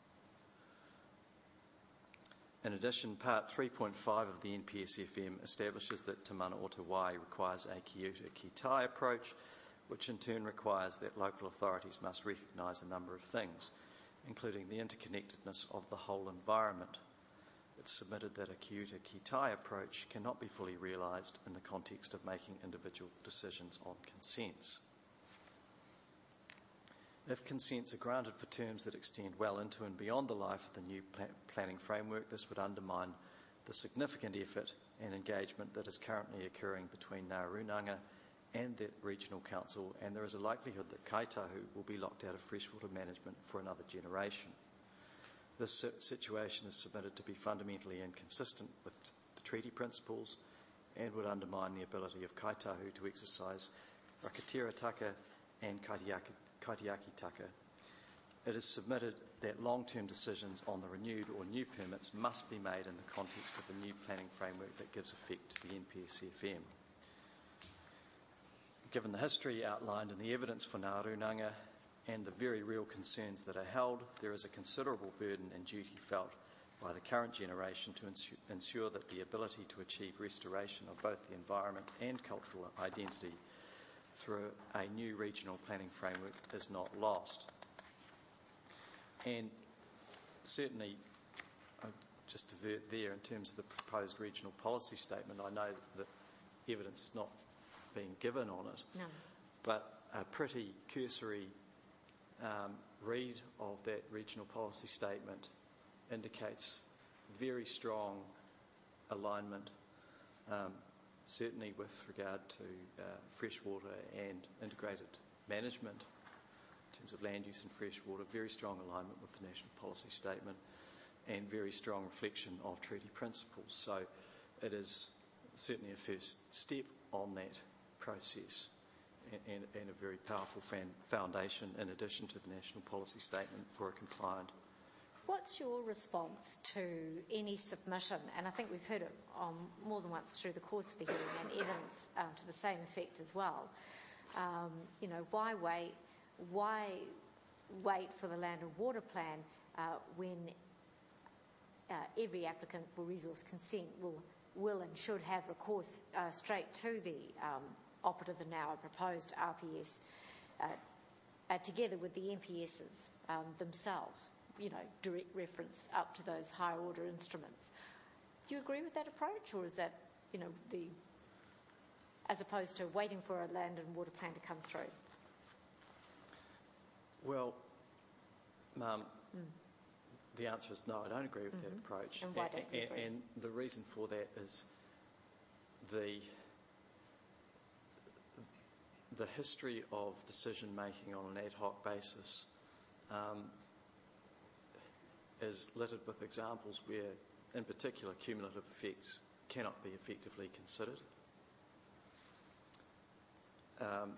In addition, Part three point five of the N P S F M establishes that Te Mana o Te Wai requires a ki uta ki tai approach, which in turn requires that local authorities must recognise a number of things, including the interconnectedness of the whole environment. It's submitted that a ki uta ki tai approach cannot be fully realised in the context of making individual decisions on consents. If consents are granted for terms that extend well into and beyond the life of the new pl- planning framework, this would undermine the significant effort and engagement that is currently occurring between Ngārunanga and the Regional Council, and there is a likelihood that Kaitahu will be locked out of freshwater management for another generation. This situation is submitted to be fundamentally inconsistent with the treaty principles and would undermine the ability of Kaitahu to exercise Rakatira Taka and Kaitiaki, Kaitiaki Taka. It is submitted that long-term decisions on the renewed or new permits must be made in the context of a new planning framework that gives effect to the N P S F M. Given the history outlined in the evidence for Ngārunanga and the very real concerns that are held, there is a considerable burden and duty felt by the current generation to ensure that the ability to achieve restoration of both the environment and cultural identity through a new regional planning framework is not lost. And certainly, I'll just divert there in terms of the proposed regional policy statement. I know that evidence is not being given on it, No. but a pretty cursory um, read of that regional policy statement indicates very strong alignment, um, certainly with regard to uh, freshwater and integrated management in terms of land use and freshwater, very strong alignment with the national policy statement and very strong reflection of treaty principles. So it is certainly a first step on that process and, and, and a very powerful fan, foundation in addition to the national policy statement for a compliant. What's your response to any submission, and I think we've heard it um, more than once through the course of the hearing, and evidence um, to the same effect as well. Um, you know, why wait? Why wait for the land and water plan uh, when uh, every applicant for resource consent will, will and should have recourse uh, straight to the um, operative and now a proposed R P S, uh, uh, together with the N P Ss um, themselves? You know, direct reference up to those higher order instruments. Do you agree with that approach, or is that, you know, the, as opposed to waiting for a land and water plan to come through? Well, um, mm. the answer is no, I don't agree with mm-hmm. that approach. And why don't you and, agree? And the reason for that is the the history of decision making on an ad hoc basis um, is littered with examples where, in particular, cumulative effects cannot be effectively considered. Um,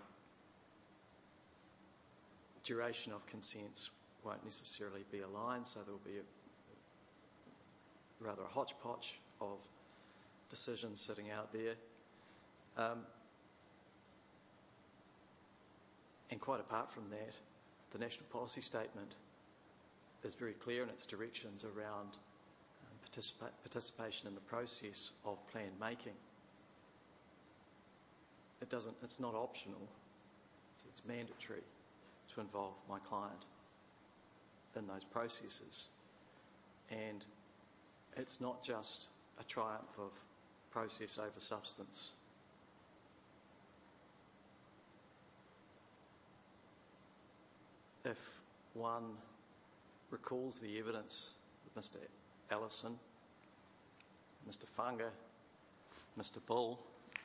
duration of consents won't necessarily be aligned, so there will be a, rather a hodgepodge of decisions sitting out there. Um, and quite apart from that, the National Policy Statement is very clear in its directions around um, participa- participation in the process of plan making. It doesn't, it's not optional. It's, it's mandatory to involve my client in those processes. And it's not just a triumph of process over substance. If one recalls the evidence of Mister Allison, Mister Funga, Mister Bull,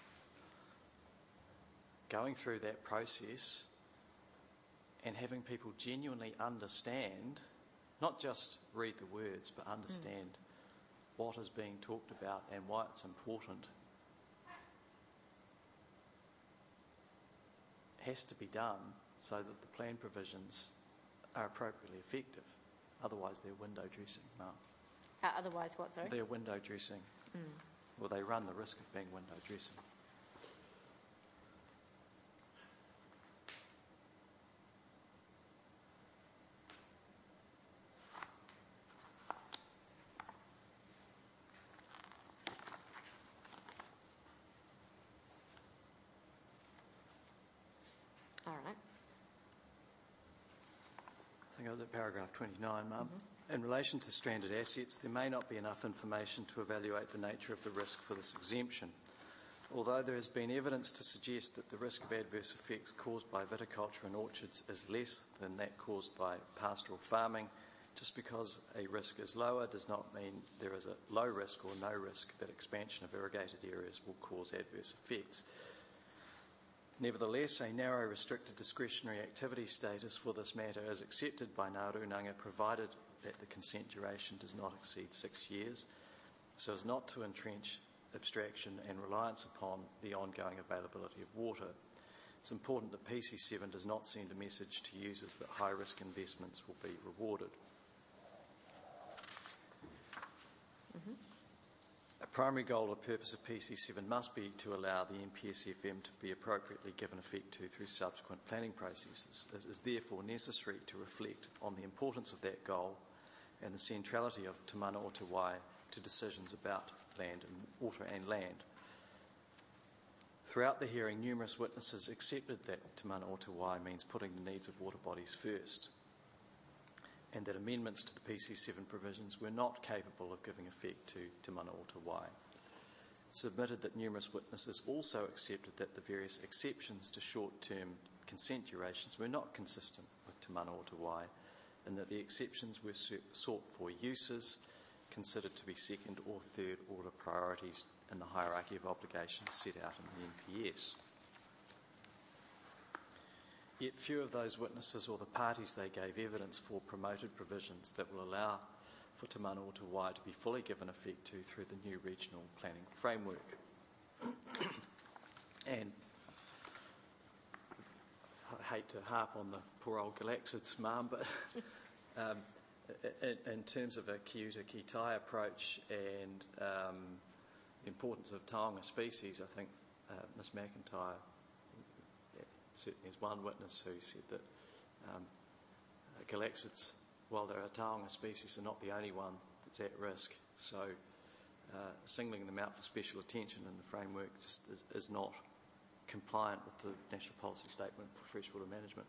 going through that process and having people genuinely understand, not just read the words, but understand mm. what is being talked about and why it's important, has to be done so that the plan provisions are appropriately effective. Otherwise, they're window dressing. No. Uh, otherwise, what, sorry? They're window dressing. Mm. Well, they run the risk of being window dressing. All right. I think I was at paragraph twenty-nine, Mum. Mm-hmm. In relation to stranded assets, there may not be enough information to evaluate the nature of the risk for this exemption. Although there has been evidence to suggest that the risk of adverse effects caused by viticulture and orchards is less than that caused by pastoral farming, just because a risk is lower does not mean there is a low risk or no risk that expansion of irrigated areas will cause adverse effects. Nevertheless, a narrow restricted discretionary activity status for this matter is accepted by Ngā Rūnanga provided that the consent duration does not exceed six years, so as not to entrench abstraction and reliance upon the ongoing availability of water. It's important that P C seven does not send a message to users that high-risk investments will be rewarded. Mm-hmm. A primary goal or purpose of P C seven must be to allow the N P S F M to be appropriately given effect to through subsequent planning processes. It is therefore necessary to reflect on the importance of that goal and the centrality of Te Mana o Te Wai to decisions about land and water and land. Throughout the hearing, numerous witnesses accepted that Te Mana o Te Wai means putting the needs of water bodies first, and that amendments to the P C seven provisions were not capable of giving effect to Te Mana o Te Wai. It's admitted that numerous witnesses also accepted that the various exceptions to short-term consent durations were not consistent with Te Mana o Te Wai, and that the exceptions were sought for uses considered to be second or third order priorities in the hierarchy of obligations set out in the N P S. Yet few of those witnesses or the parties they gave evidence for promoted provisions that will allow for Te Mana o Te Wai to be fully given effect to through the new regional planning framework. And I hate to harp on the poor old Galaxids, Ma'am, but um, in, in terms of a Kiuta Kitai approach and um, the importance of taonga species, I think uh, Miz McIntyre certainly is one witness who said that um, Galaxids, while they're a taonga species, are not the only one that's at risk. So uh, singling them out for special attention in the framework just is, is not compliant with the National Policy Statement for Freshwater Management.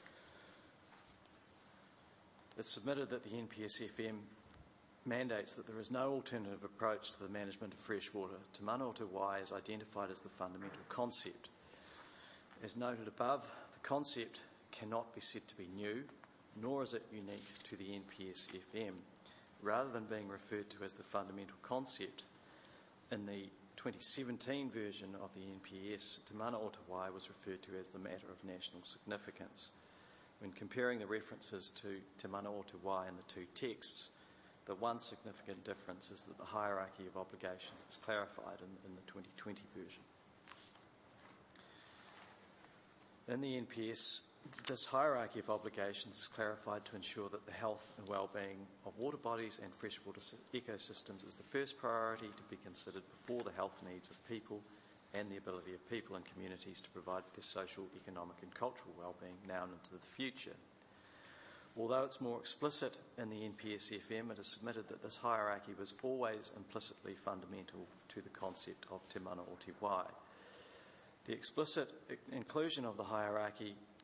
It's submitted that the N P S F M mandates that there is no alternative approach to the management of freshwater. Te Mana o Te Wai is identified as the fundamental concept. As noted above, the concept cannot be said to be new, nor is it unique to the N P S F M. Rather than being referred to as the fundamental concept, in the twenty seventeen version of the N P S, Te Mana o Te Wai was referred to as the matter of national significance. When comparing the references to Te Mana o Te Wai in the two texts, the one significant difference is that the hierarchy of obligations is clarified in, in the twenty twenty version. In the N P S, this hierarchy of obligations is clarified to ensure that the health and well-being of water bodies and freshwater ecosystems is the first priority to be considered before the health needs of people and the ability of people and communities to provide their social, economic and cultural well-being now and into the future. Although it's more explicit in the N P S F M, it is submitted that this hierarchy was always implicitly fundamental to the concept of Te Mana o Te Wai. The explicit inclusion of the hierarchy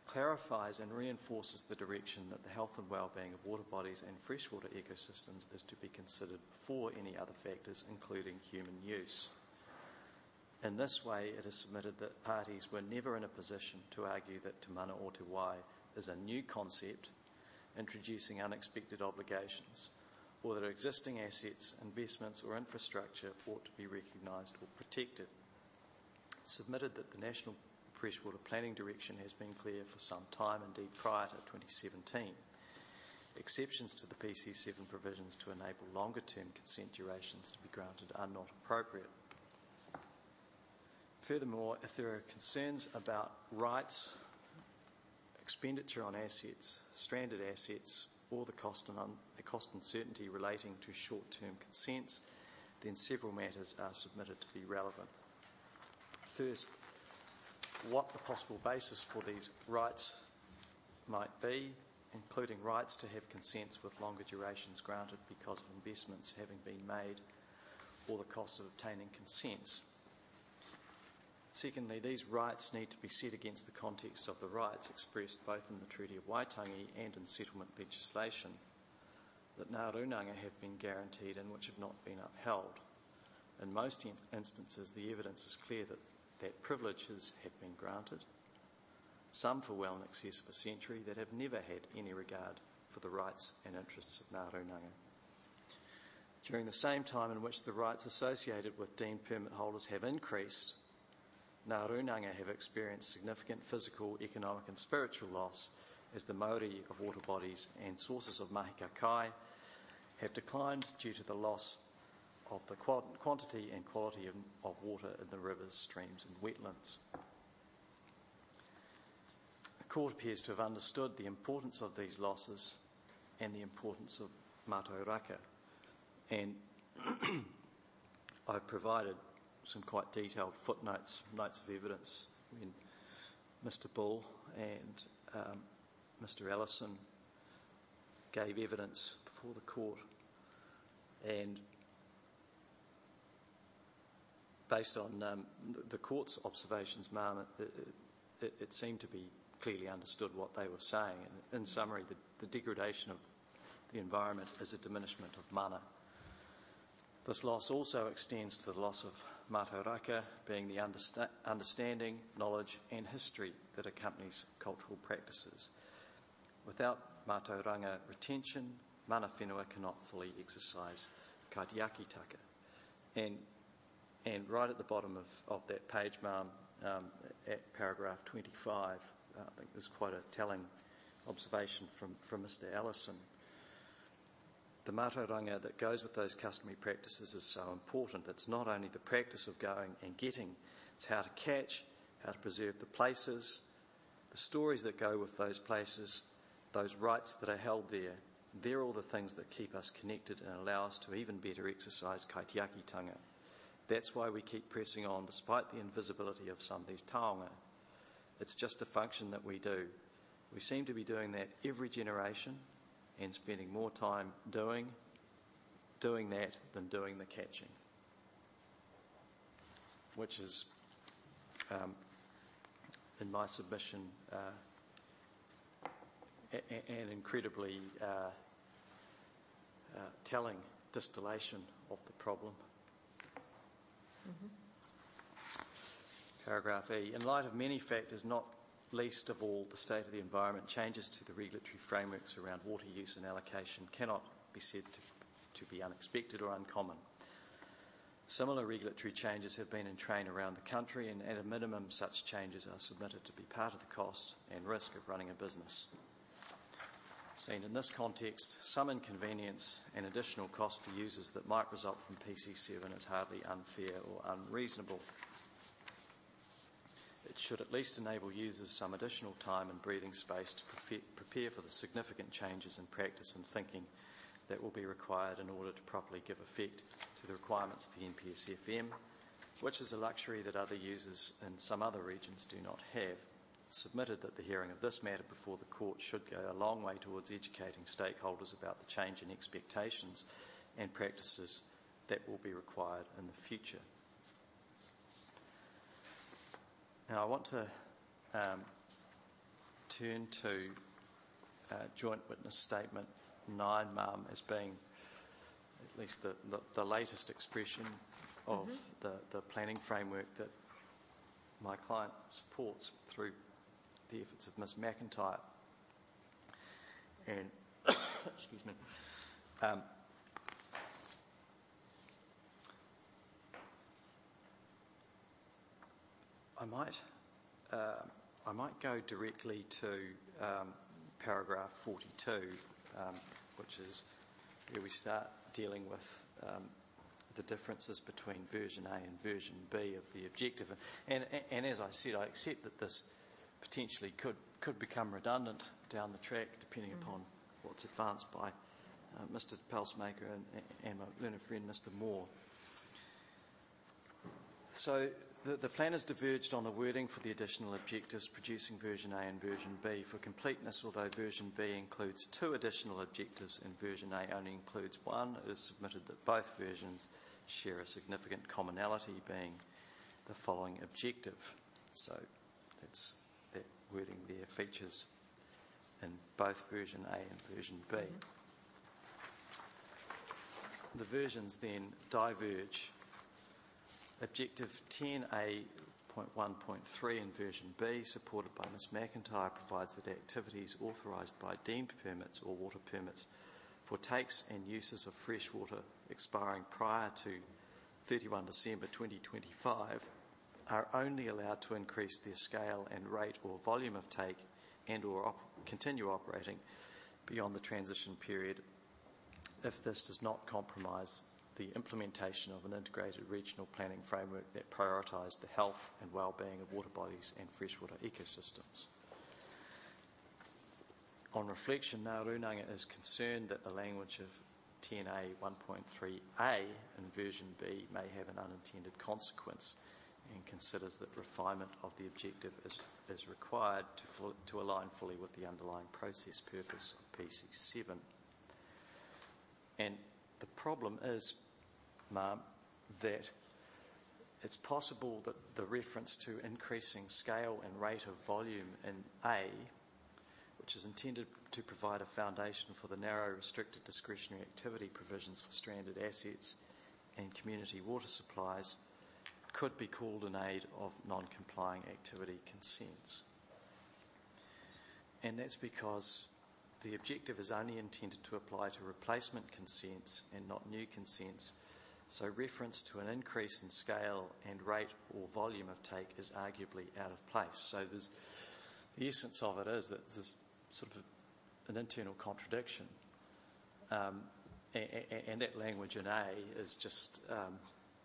clarifies and reinforces the direction that the health and well-being of water bodies and freshwater ecosystems is to be considered before any other factors, including human use. In this way, it is submitted that parties were never in a position to argue that Te Mana o Te Wai is a new concept introducing unexpected obligations, or that existing assets, investments or infrastructure ought to be recognised or protected. It's submitted that the National Freshwater Planning Direction has been clear for some time, indeed prior to twenty seventeen. Exceptions to the P C seven provisions to enable longer-term consent durations to be granted are not appropriate. Furthermore, if there are concerns about rights, expenditure on assets, stranded assets, or the cost and, un- the cost uncertainty relating to short-term consents, then several matters are submitted to be relevant. First, what the possible basis for these rights might be, including rights to have consents with longer durations granted because of investments having been made, or the cost of obtaining consents. Secondly, these rights need to be set against the context of the rights expressed both in the Treaty of Waitangi and in settlement legislation that Ngā Rūnanga have been guaranteed and which have not been upheld. In most in- instances, the evidence is clear that, that privileges have been granted, some for well in excess of a century, that have never had any regard for the rights and interests of Ngā Rūnanga. During the same time in which the rights associated with deemed permit holders have increased, Ngā Rūnanga have experienced significant physical, economic and spiritual loss as the Māori of water bodies and sources of mahi kakai have declined due to the loss of the quantity and quality of, of water in the rivers, streams and wetlands. The Court appears to have understood the importance of these losses and the importance of Mātauraka, and I've provided some quite detailed footnotes, notes of evidence when Mister Bull and um, Mister Ellison gave evidence before the court, and based on um, the court's observations, ma'am, it, it, it seemed to be clearly understood what they were saying. And in summary, the, the degradation of the environment is a diminishment of mana. This loss also extends to the loss of Mātauraka, being the understa- understanding, knowledge and history that accompanies cultural practices. Without Mātauranga retention, mana whenua cannot fully exercise kaitiakitaka. And, and right at the bottom of, of that page, ma'am, um, at paragraph twenty-five, uh, I think there's quite a telling observation from, from Mister Ellison. The mātauranga that goes with those customary practices is so important. It's not only the practice of going and getting, it's how to catch, how to preserve the places, the stories that go with those places, those rights that are held there. They're all the things that keep us connected and allow us to even better exercise kaitiakitanga. That's why we keep pressing on despite the invisibility of some of these taonga. It's just a function that we do. We seem to be doing that every generation, and spending more time doing, doing that than doing the catching, which is, um, in my submission, uh, a- a- an incredibly uh, uh, telling distillation of the problem. Mm-hmm. Paragraph E. In light of many factors, not least of all the state of the environment, changes to the regulatory frameworks around water use and allocation cannot be said to, to be unexpected or uncommon. Similar regulatory changes have been in train around the country, and at a minimum such changes are submitted to be part of the cost and risk of running a business. Seen in this context, some inconvenience and additional cost for users that might result from P C seven is hardly unfair or unreasonable. It should at least enable users some additional time and breathing space to prepare for the significant changes in practice and thinking that will be required in order to properly give effect to the requirements of the N P S F M, which is a luxury that other users in some other regions do not have. It's submitted that the hearing of this matter before the court should go a long way towards educating stakeholders about the change in expectations and practices that will be required in the future. Now, I want to um, turn to uh, Joint Witness Statement nine, Ma'am, as being at least the, the, the latest expression of mm-hmm. the, the planning framework that my client supports through the efforts of Miz McIntyre. And, excuse me, um, I might, uh, I might go directly to um, paragraph forty-two, um, which is where we start dealing with um, the differences between version A and version B of the objective. And, and, and as I said, I accept that this potentially could, could become redundant down the track depending mm. upon what's advanced by uh, Mister Pelsmaker and, and my learned friend Mister Moore. So the, the planners diverged on the wording for the additional objectives, producing version A and version B. For completeness, although version B includes two additional objectives and version A only includes one, it is submitted that both versions share a significant commonality, being the following objective. So that's that wording there features in both version A and version B. Mm-hmm. The versions then diverge. Objective ten A point one point three in version B, supported by Miz McIntyre, provides that activities authorised by deemed permits or water permits for takes and uses of fresh water expiring prior to thirty-first December twenty twenty-five are only allowed to increase their scale and rate or volume of take and or op- continue operating beyond the transition period if this does not compromise the implementation of an integrated regional planning framework that prioritised the health and well-being of water bodies and freshwater ecosystems. On reflection, Ngā is concerned that the language of ten A one point three A in version B may have an unintended consequence and considers that refinement of the objective is, is required to, full, to align fully with the underlying process purpose of P C seven. And the problem is, Ma'am, that it's possible that the reference to increasing scale and rate of volume in A, which is intended to provide a foundation for the narrow restricted discretionary activity provisions for stranded assets and community water supplies, could be called in aid of non-complying activity consents. And that's because the objective is only intended to apply to replacement consents and not new consents. So reference to an increase in scale and rate or volume of take is arguably out of place. So there's, the essence of it is that there's sort of an internal contradiction. Um, and, and that language in A is just, um,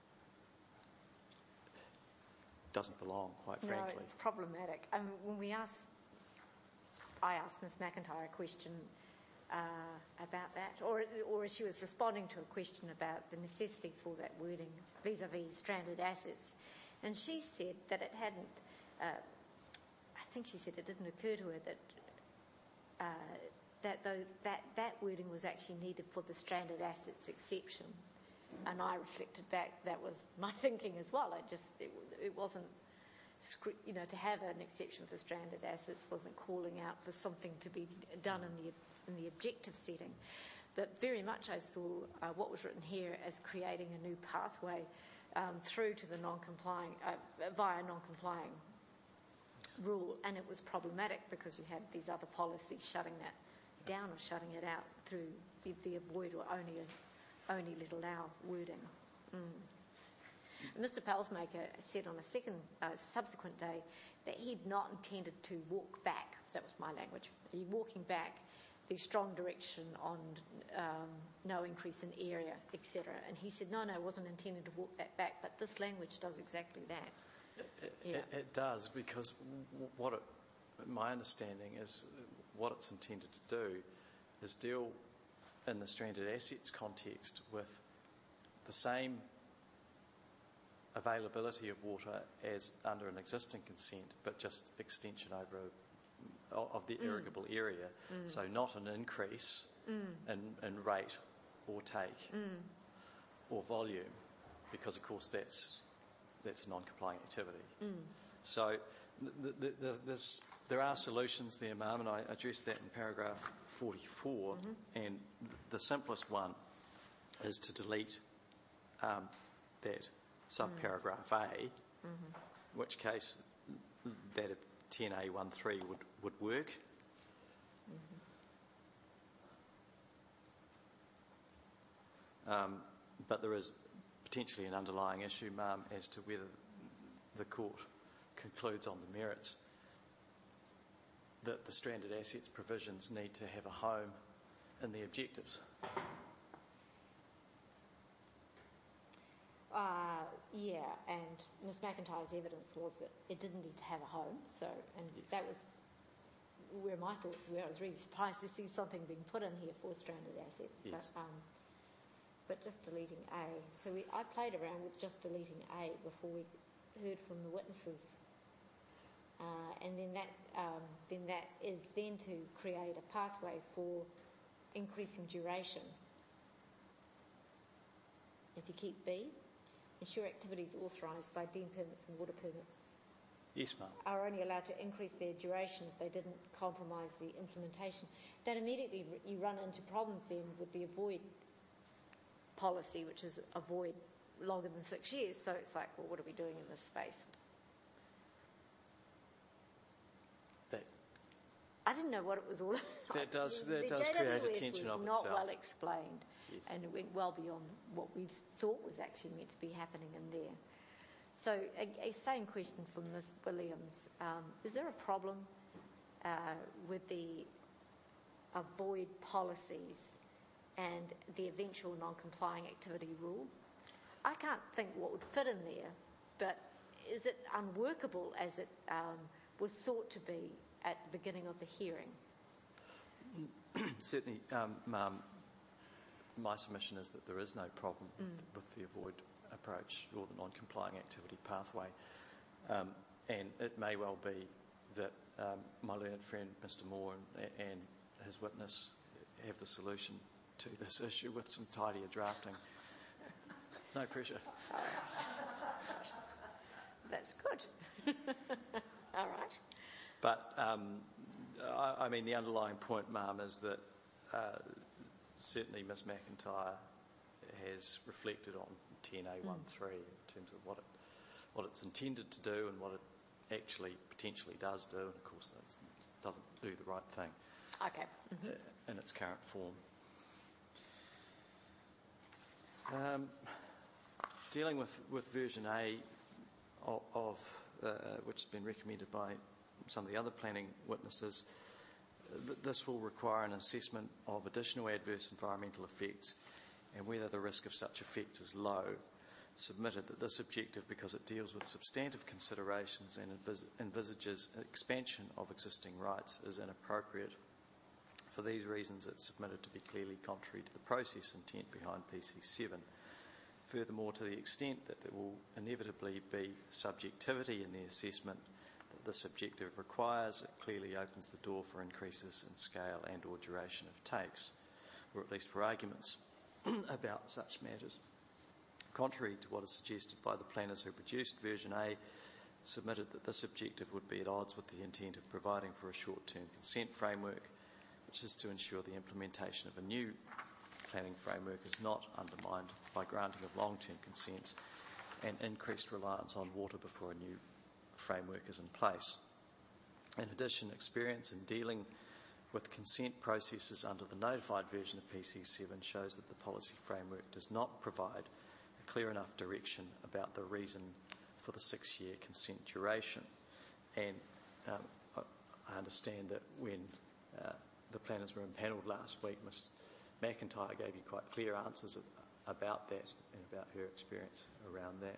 doesn't belong, quite frankly. No, it's problematic. Um, when we asked, I asked Miz McIntyre a question Uh, about that, or, or she was responding to a question about the necessity for that wording vis-a-vis stranded assets, and she said that it hadn't, uh, I think she said it didn't occur to her that uh, that, though, that that wording was actually needed for the stranded assets exception, and I reflected back that was my thinking as well. I just, it, it wasn't, you know, to have an exception for stranded assets wasn't calling out for something to be done in the in the objective setting, but very much I saw uh, what was written here as creating a new pathway um, through to the non-complying, uh, via non-complying rule, and it was problematic because you had these other policies shutting that down or shutting it out through the, the avoid or only only let allow wording. Mm. Mister Pelsmaker said on a second uh, subsequent day that he'd not intended to walk back, that was my language, he walking back the strong direction on um, no increase in area, et cetera. And he said, no, no, I wasn't intending to walk that back, but this language does exactly that. It, yeah. it, it does, because what it, my understanding is what it's intended to do is deal in the stranded assets context with the same availability of water as under an existing consent, but just extension over a of the irrigable mm. area, mm. so not an increase mm. in, in rate or take mm. or volume, because of course that's that's a non-complying activity. Mm. So the, the, the, there's, there are solutions there, ma'am, and I addressed that in paragraph forty-four, mm-hmm. and the simplest one is to delete um, that subparagraph mm. A, mm-hmm. in which case that ten A thirteen would, would work. Mm-hmm. Um, but there is potentially an underlying issue, ma'am, as to whether the court concludes on the merits that the stranded assets provisions need to have a home in the objectives. Uh, yeah, and Miz McIntyre's evidence was that it didn't need to have a home, so, and yes. that was where my thoughts were. I was really surprised to see something being put in here for stranded assets. Yes. But, um, but just deleting A. So we, I played around with just deleting A before we heard from the witnesses. Uh, and then that, um, then that is then to create a pathway for increasing duration. If you keep B, ensure activities authorised by D E M permits and water permits yes, ma'am. are only allowed to increase their duration if they didn't compromise the implementation. Then immediately you run into problems then with the avoid policy, which is avoid longer than six years. So it's like, well, what are we doing in this space? That, I didn't know what it was all about. That does, the, that the does J W S create a tension was of not itself. well explained, yes. and it went well beyond what we thought was actually meant to be happening in there. So a, a same question from Miz Williams. Um, is there a problem uh, with the avoid policies and the eventual non-complying activity rule? I can't think what would fit in there, but is it unworkable as it um, was thought to be at the beginning of the hearing? Certainly, um, ma'am, my submission is that there is no problem mm. with the avoid approach or the non-complying activity pathway. Um, and it may well be that um, my learned friend, Mister Moore, and, and his witness have the solution to this issue with some tidier drafting. No pressure. That's good. All right. But, um, I, I mean, the underlying point, ma'am, is that uh, certainly Miz McIntyre has reflected on ten A thirteen mm. in terms of what it, what it's intended to do and what it actually potentially does do, and of course that doesn't do the right thing. Okay. Mm-hmm. uh, in its current form. Um, dealing with, with version A of, of uh, which has been recommended by some of the other planning witnesses, uh, this will require an assessment of additional adverse environmental effects and whether the risk of such effects is low. Submitted that this objective, because it deals with substantive considerations and envis- envisages expansion of existing rights, is inappropriate. For these reasons, it's submitted to be clearly contrary to the process intent behind P C seven. Furthermore, to the extent that there will inevitably be subjectivity in the assessment that this objective requires, it clearly opens the door for increases in scale and or duration of takes, or at least for arguments about such matters. Contrary to what is suggested by the planners who produced version A, submitted that this objective would be at odds with the intent of providing for a short-term consent framework, which is to ensure the implementation of a new planning framework is not undermined by granting of long-term consents and increased reliance on water before a new framework is in place. In addition, experience in dealing with consent processes under the notified version of P C seven shows that the policy framework does not provide a clear enough direction about the reason for the six-year consent duration. And um, I, I understand that when uh, the planners were impanelled last week, Miz McIntyre gave you quite clear answers about that and about her experience around that.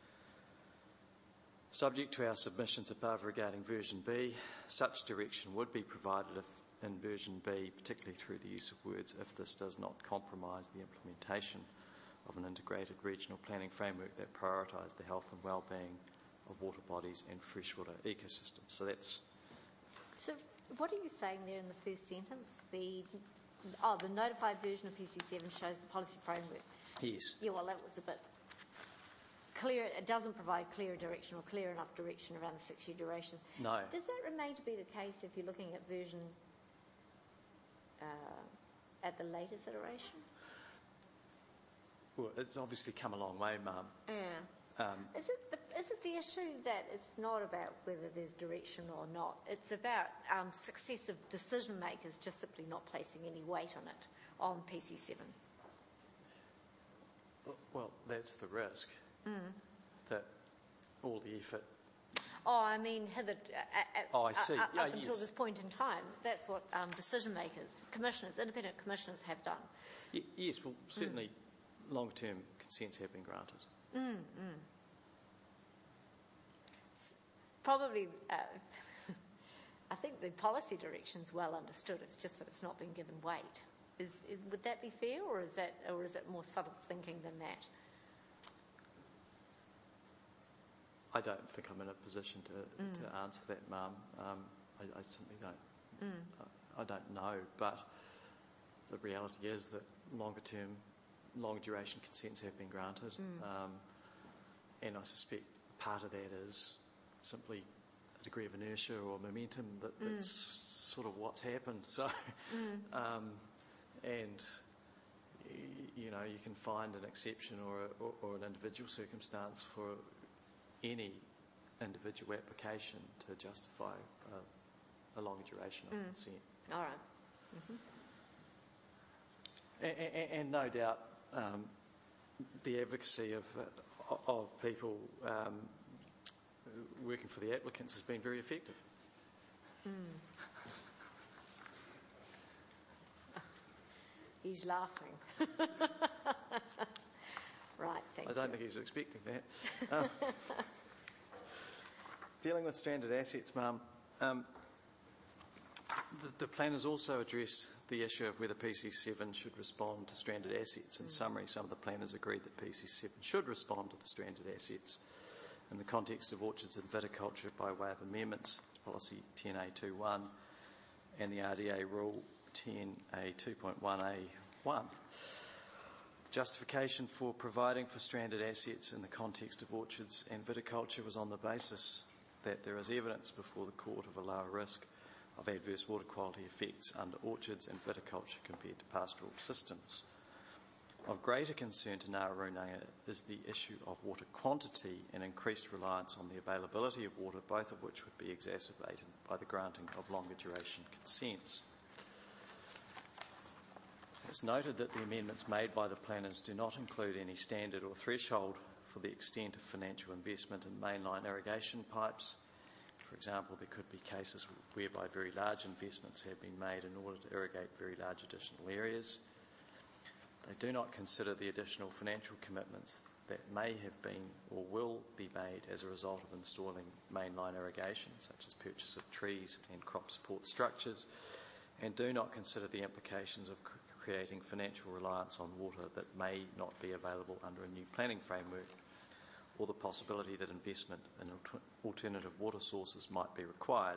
Subject to our submissions above regarding version B, such direction would be provided if in version B, particularly through the use of words, if this does not compromise the implementation of an integrated regional planning framework that prioritised the health and well-being of water bodies and freshwater ecosystems. So that's... So what are you saying there in the first sentence? The oh, the notified version of P C seven shows the policy framework. Yes. Yeah, well, that was a bit clear, it doesn't provide clear direction or clear enough direction around the six-year duration. No. Does that remain to be the case if you're looking at version uh, at the latest iteration? Well, it's obviously come a long way, Mum. Yeah. Um, is it the, is it the issue that it's not about whether there's direction or not? It's about um, successive decision makers just simply not placing any weight on it on P C seven. Well, that's the risk. Mm. That all the effort. Oh, I mean, hither, uh, uh, Oh, I see. Uh, Yeah, up until yes. this point in time, that's what um, decision makers, commissioners, independent commissioners have done. Y- yes, well, certainly mm. longer-term consents have been granted. Mm, mm. Probably, uh, I think the policy direction's well understood. It's just that it's not been given weight. Is, is, would that be fair, or is that, or is it more subtle thinking than that? I don't think I'm in a position to, Mm. to answer that, Mum. Um, I, I simply don't. Mm. I, I don't know, but the reality is that longer-term, long-duration consents have been granted, Mm. um, and I suspect part of that is simply a degree of inertia or momentum. That, that's mm. sort of what's happened. So, Mm. um, and y- you know, you can find an exception or, a, or, or an individual circumstance for any individual application to justify a, a longer duration of Mm. consent. All right. Mm-hmm. And, and, and no doubt, um, the advocacy of uh, of people um, working for the applicants has been very effective. Mm. He's laughing. Right, thank I you. don't think he was expecting that. Um, dealing with stranded assets, Mum, um, the, the plan has also addressed the issue of whether P C seven should respond to stranded assets. In mm. summary, some of the planners agreed that P C seven should respond to the stranded assets in the context of orchards and viticulture by way of amendments to Policy ten A twenty-one and the R D A Rule ten A two point one A one. Justification for providing for stranded assets in the context of orchards and viticulture was on the basis that there is evidence before the court of a lower risk of adverse water quality effects under orchards and viticulture compared to pastoral systems. Of greater concern to Ngārurunga is the issue of water quantity and increased reliance on the availability of water, both of which would be exacerbated by the granting of longer duration consents. It's noted that the amendments made by the planners do not include any standard or threshold for the extent of financial investment in mainline irrigation pipes. For example, there could be cases whereby very large investments have been made in order to irrigate very large additional areas. They do not consider the additional financial commitments that may have been or will be made as a result of installing mainline irrigation, such as purchase of trees and crop support structures, and do not consider the implications of creating financial reliance on water that may not be available under a new planning framework, or the possibility that investment in alternative water sources might be required.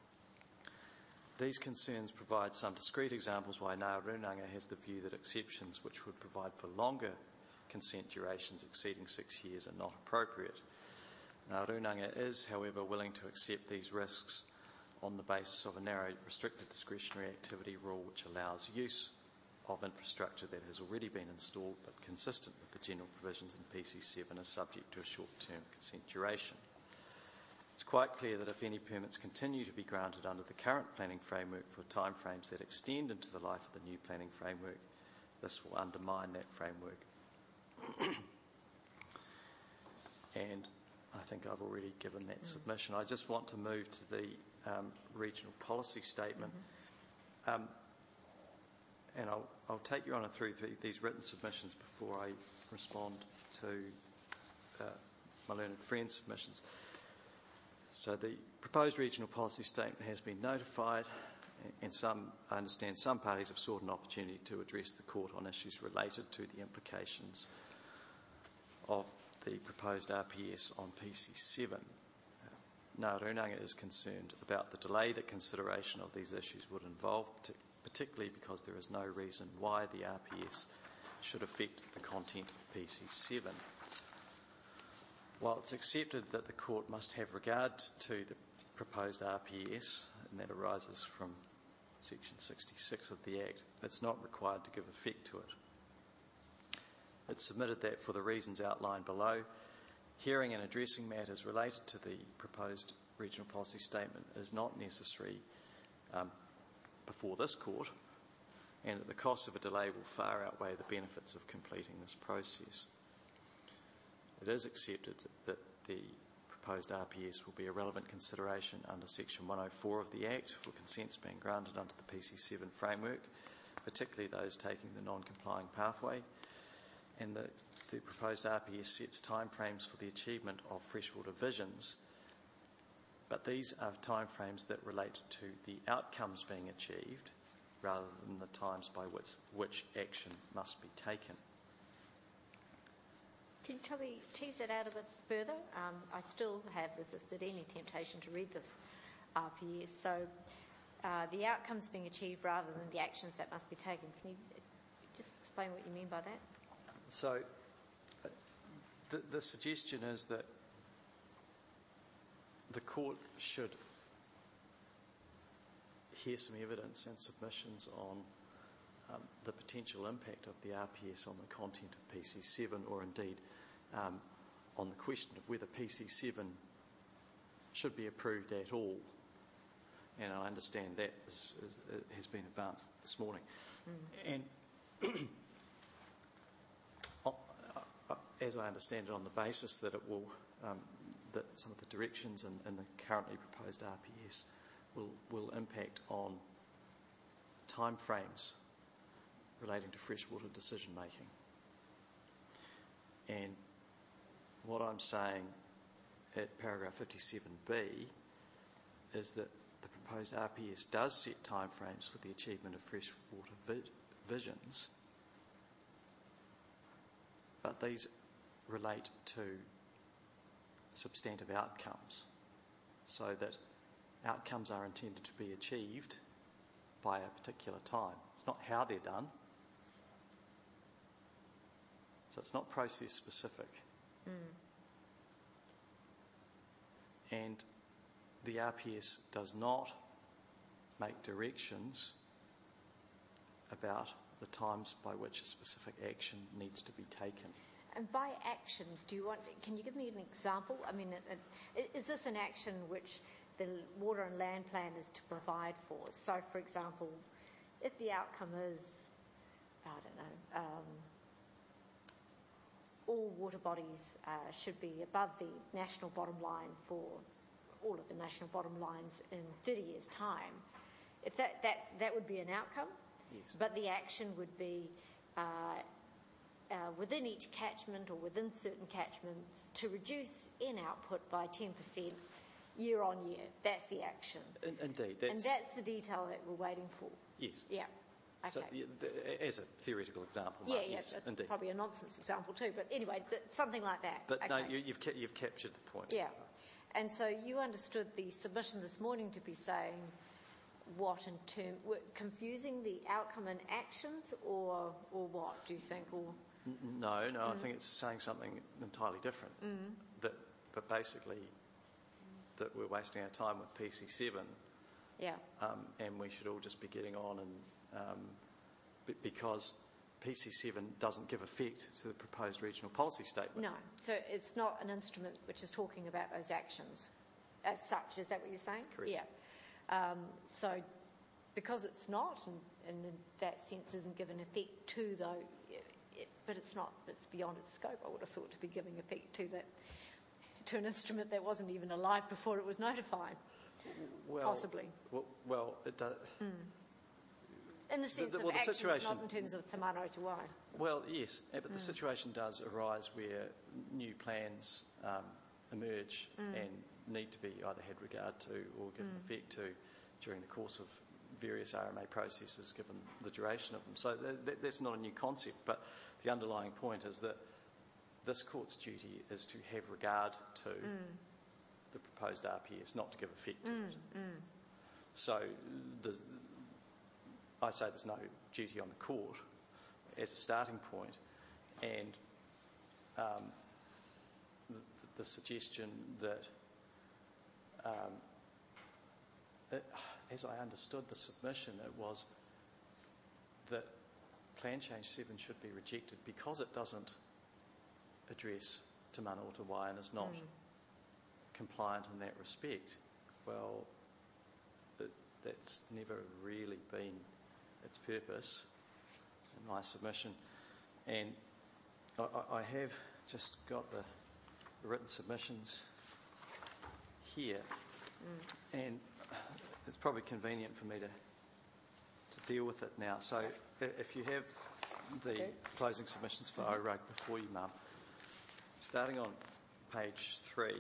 These concerns provide some discrete examples why Ngārurunga has the view that exceptions which would provide for longer consent durations exceeding six years are not appropriate. Ngārurunga is, however, willing to accept these risks on the basis of a narrow restricted discretionary activity rule which allows use of infrastructure that has already been installed but consistent with the general provisions in P C seven is subject to a short-term consent duration. It's quite clear that if any permits continue to be granted under the current planning framework for timeframes that extend into the life of the new planning framework, this will undermine that framework. And I think I've already given that mm. submission. I just want to move to the um, regional policy statement. Mm-hmm. Um, and I'll, I'll take you on through th- these written submissions before I respond to uh, my learned friends' submissions. So the proposed regional policy statement has been notified, and some, I understand some parties have sought an opportunity to address the court on issues related to the implications of the proposed R P S on P C seven. Ngārurunga is concerned about the delay that consideration of these issues would involve, particularly because there is no reason why the R P S should affect the content of P C seven. While it's accepted that the court must have regard to the proposed R P S, and that arises from section sixty-six of the Act, it's not required to give effect to it. It's submitted that for the reasons outlined below, hearing and addressing matters related to the proposed regional policy statement is not necessary um, before this court, and that the costs of a delay will far outweigh the benefits of completing this process. It is accepted that the proposed R P S will be a relevant consideration under section one oh four of the Act for consents being granted under the P C seven framework, particularly those taking the non-complying pathway, and the, the proposed R P S sets timeframes for the achievement of freshwater visions, but these are timeframes that relate to the outcomes being achieved rather than the times by which, which action must be taken. Can you tell me, tease that out a bit further? Um, I still have resisted any temptation to read this R P S. So uh, the outcomes being achieved rather than the actions that must be taken. Can you just explain what you mean by that? So uh, the, the suggestion is that the court should hear some evidence and submissions on um, the potential impact of the R P S on the content of P C seven, or indeed um, on the question of whether P C seven should be approved at all. And I understand that is, is, has been advanced this morning. Mm. And as I understand it, on the basis that it will, um, that some of the directions in, in the currently proposed R P S will, will impact on timeframes relating to freshwater decision making. And what I'm saying at paragraph fifty-seven B is that the proposed R P S does set timeframes for the achievement of freshwater vi- visions, but these relate to substantive outcomes, so that outcomes are intended to be achieved by a particular time. It's not how they're done. So it's not process specific. Mm. And the R P S does not make directions about the times by which a specific action needs to be taken. And by action, do you want? Can you give me an example? I mean, it, it, is this an action which the water and land plan is to provide for? So, for example, if the outcome is, I don't know, um, all water bodies uh, should be above the national bottom line for all of the national bottom lines in thirty years' time, if that that that would be an outcome. Yes. But the action would be uh, uh, within each catchment or within certain catchments to reduce N output by ten percent year on year. That's the action. In, indeed. That's, and that's the detail that we're waiting for. Yes. Yeah. Okay. So, yeah, the, as a theoretical example, yeah, Mark, yeah, yes, that's indeed. Probably a nonsense example too, but anyway, th- something like that. But okay. no, you, you've, ca- you've captured the point. Yeah. And so you understood the submission this morning to be saying what in term, confusing the outcome and actions, or or what do you think? Or N- no, no, mm. I think it's saying something entirely different. Mm. That, but basically, that we're wasting our time with P C seven. Yeah. Um, and we should all just be getting on, and um, b- because P C seven doesn't give effect to the proposed regional policy statement. No, so it's not an instrument which is talking about those actions as such. Is that what you're saying? Correct. Yeah. Um, so because it's not, and, and in that sense isn't given effect to, though, it, it, but it's not, it's beyond its scope, I would have thought, to be giving effect to that, to an instrument that wasn't even alive before it was notified. Well, possibly. Well, well it does. Mm. In the sense the, well, of the actions, situation, not in terms of te mano te wai. Well, yes, but mm. the situation does arise where new plans um, emerge mm. and need to be either had regard to or given mm. effect to during the course of various R M A processes, given the duration of them. So th- th- that's not a new concept, but the underlying point is that this court's duty is to have regard to mm. the proposed R P S, not to give effect to mm. it. Mm. So there's, I say there's no duty on the court as a starting point, and um, the, the suggestion that, um, it, as I understood the submission, it was that Plan Change seven should be rejected because it doesn't address Te Mana o Te Wai and is not mm. compliant in that respect. Well, it, that's never really been its purpose in my submission. And I, I have just got the, the written submissions here, mm. and it's probably convenient for me to to deal with it now. So if you have the okay. closing submissions for mm-hmm. O R U G before you, Mum, starting on page three,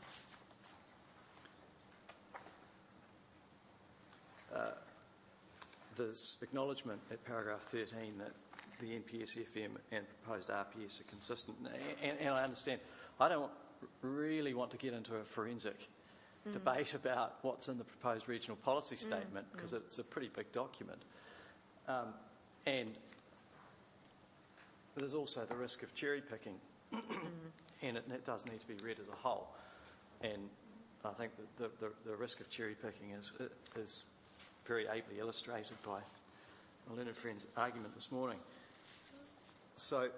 uh, there's acknowledgement at paragraph thirteen that the N P S F M and proposed R P S are consistent. And, and I understand, I don't really want to get into a forensic mm. debate about what's in the proposed regional policy statement because mm. mm. it's a pretty big document. Um, and there's also the risk of cherry picking, mm. and it, it does need to be read as a whole. And I think that the, the, the risk of cherry picking is, is very ably illustrated by my learned friend's argument this morning. So,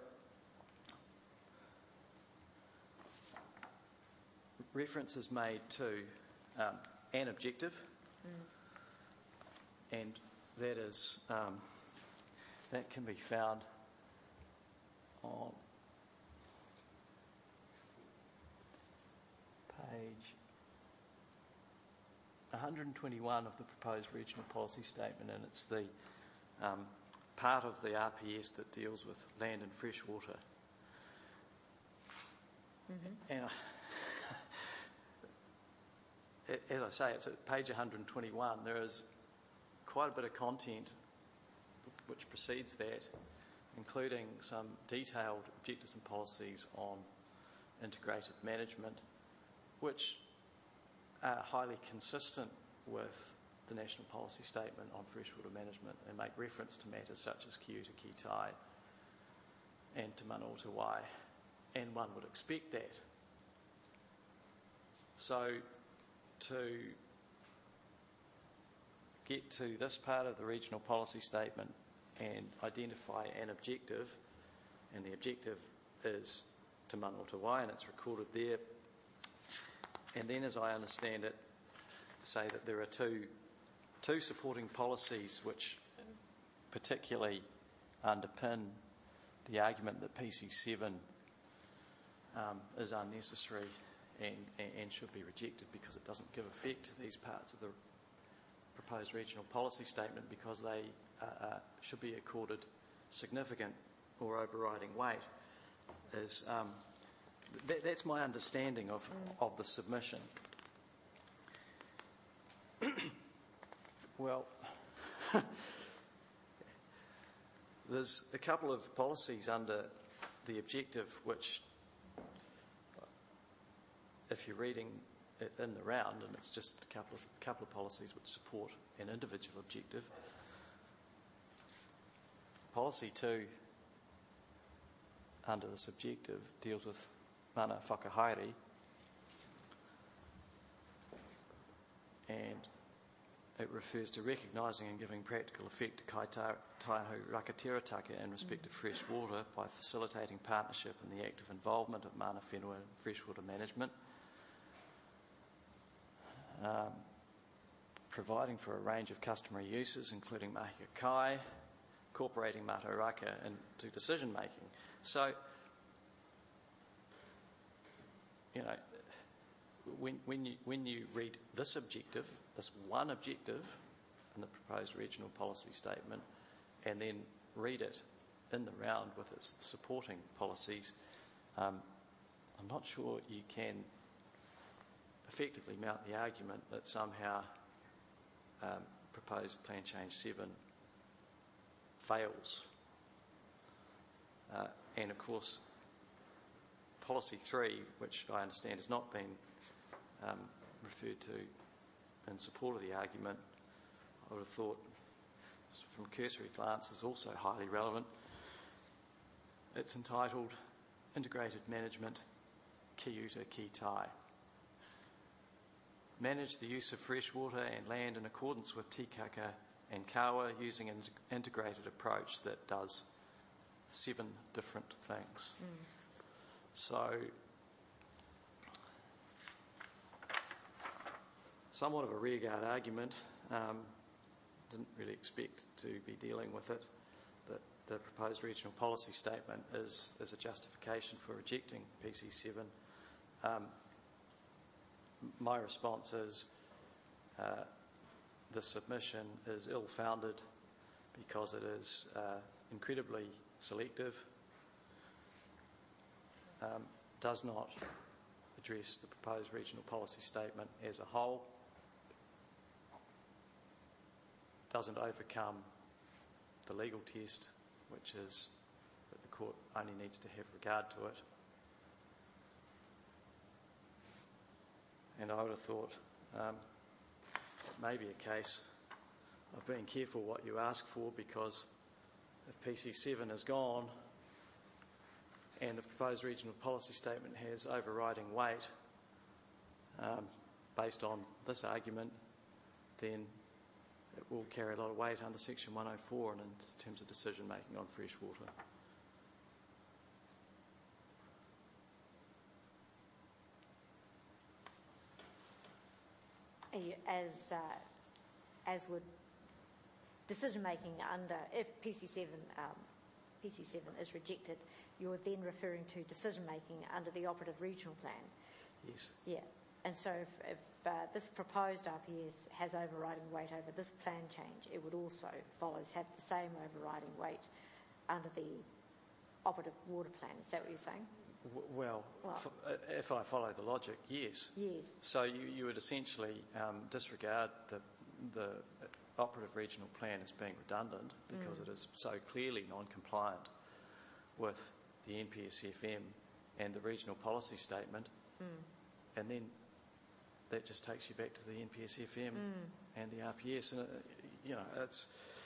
reference is made to um, an objective, mm. and that is um, that can be found on page one hundred twenty-one of the proposed regional policy statement, and it's the um, part of the R P S that deals with land and fresh water. Mm-hmm. And I, as I say, it's at page one hundred twenty-one. There is quite a bit of content which precedes that, including some detailed objectives and policies on integrated management, which are highly consistent with the National Policy Statement on Freshwater Management and make reference to matters such as Ki Uta Ki Tai and Te Mana o Te Wai, and one would expect that. So to get to this part of the Regional Policy Statement and identify an objective, and the objective is Te Mana o Te Wai, and it's recorded there, and then, as I understand it, say that there are two two supporting policies which particularly underpin the argument that P C seven um, is unnecessary and, and, and should be rejected because it doesn't give effect to these parts of the proposed regional policy statement because they uh, uh, should be accorded significant or overriding weight. Is um, th- that's my understanding of, of the submission. Well, there's a couple of policies under the objective which, if you're reading it in the round, and it's just a couple of, couple of policies which support an individual objective. Policy two, under this objective, deals with mana whakahaere, and it refers to recognising and giving practical effect to Kai Taihu Rakatirataka in respect of fresh water by facilitating partnership and the active involvement of mana whenua in freshwater management, um, providing for a range of customary uses including mahika kai, incorporating mataraka into decision making. So, you know, when, when you when you read this objective, this one objective in the proposed regional policy statement, and then read it in the round with its supporting policies, um, I'm not sure you can effectively mount the argument that somehow um, proposed Plan Change seven fails. Uh, and of course, Policy three, which I understand has not been um, referred to in support of the argument, I would have thought, just from a cursory glance, is also highly relevant. It's entitled Integrated Management, Ki Uta Ki Tai. Manage the use of fresh water and land in accordance with Tikaka and Kawa using an integrated approach that does seven different things. Mm. So, somewhat of a rearguard argument. Um, didn't really expect to be dealing with it. That the proposed regional policy statement is, is a justification for rejecting P C seven. Um, my response is uh, the submission is ill-founded because it is uh, incredibly selective, um, does not address the proposed regional policy statement as a whole, doesn't overcome the legal test, which is that the court only needs to have regard to it. And I would have thought um, it may be a case of being careful what you ask for, because if P C seven is gone and the proposed regional policy statement has overriding weight um, based on this argument, then it will carry a lot of weight under Section one oh four and in terms of decision making on fresh water. As, uh, as would decision making under, if P C seven, um, P C seven is rejected, you're then referring to decision making under the operative regional plan. Yes. Yeah. And so if, if uh, this proposed R P S has overriding weight over this plan change, it would also follows have the same overriding weight under the operative water plan. Is that what you're saying? W- well, well f- if I follow the logic, yes. Yes. So you, you would essentially um, disregard the, the operative regional plan as being redundant because mm. it is so clearly non-compliant with the N P S F M and the regional policy statement, mm. and then that just takes you back to the N P S F M mm. and the R P S, and uh, you know it's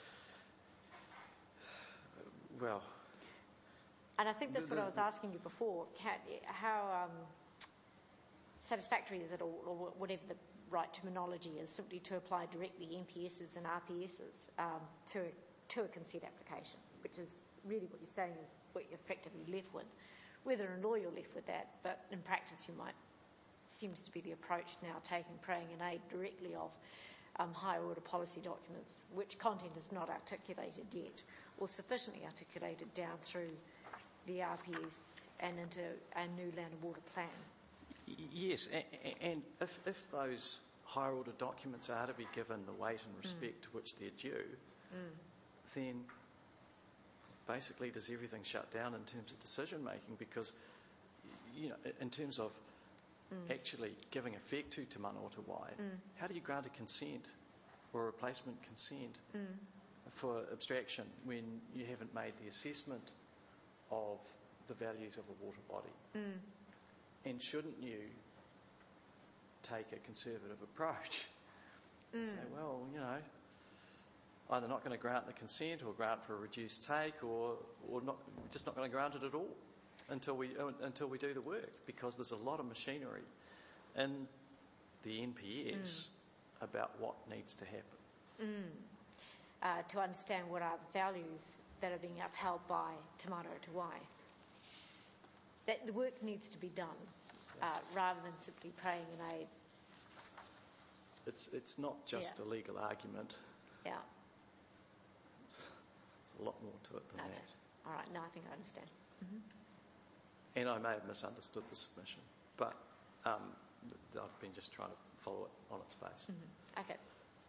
well. And I think that's what I was asking you before. How um, satisfactory is it, or, or whatever the right terminology is, simply to apply directly N P Ss and R P Ss um, to, a, to a consent application, which is really what you're saying is what you're effectively left with. Whether in law you're left with that, but in practice you might, seems to be the approach now taken, praying in aid directly of um, higher order policy documents, which content is not articulated yet, or sufficiently articulated down through the R P S and into a new land and water plan. Yes, and if, if those higher order documents are to be given the weight and respect mm. to which they're due, mm. then basically does everything shut down in terms of decision making? Because, you know, in terms of mm. actually giving effect to Te Mana o Te Wai, mm. how do you grant a consent or a replacement consent mm. for abstraction when you haven't made the assessment of the values of a water body? Mm. And shouldn't you take a conservative approach? Mm. Say, well, you know, either not going to grant the consent or grant for a reduced take, or or not, just not going to grant it at all until we uh, until we do the work, because there's a lot of machinery in the N P S mm. about what needs to happen. Mm. Uh, to understand what are the values that are being upheld by Te Mana o Te Wai. That the work needs to be done, uh, rather than simply praying in aid. It's it's not just yeah. a legal argument. Yeah. It's, it's a lot more to it than okay. that. All right. No, I think I understand. Mm-hmm. And I may have misunderstood the submission, but um, th- I've been just trying to follow it on its face. Mm-hmm. Okay.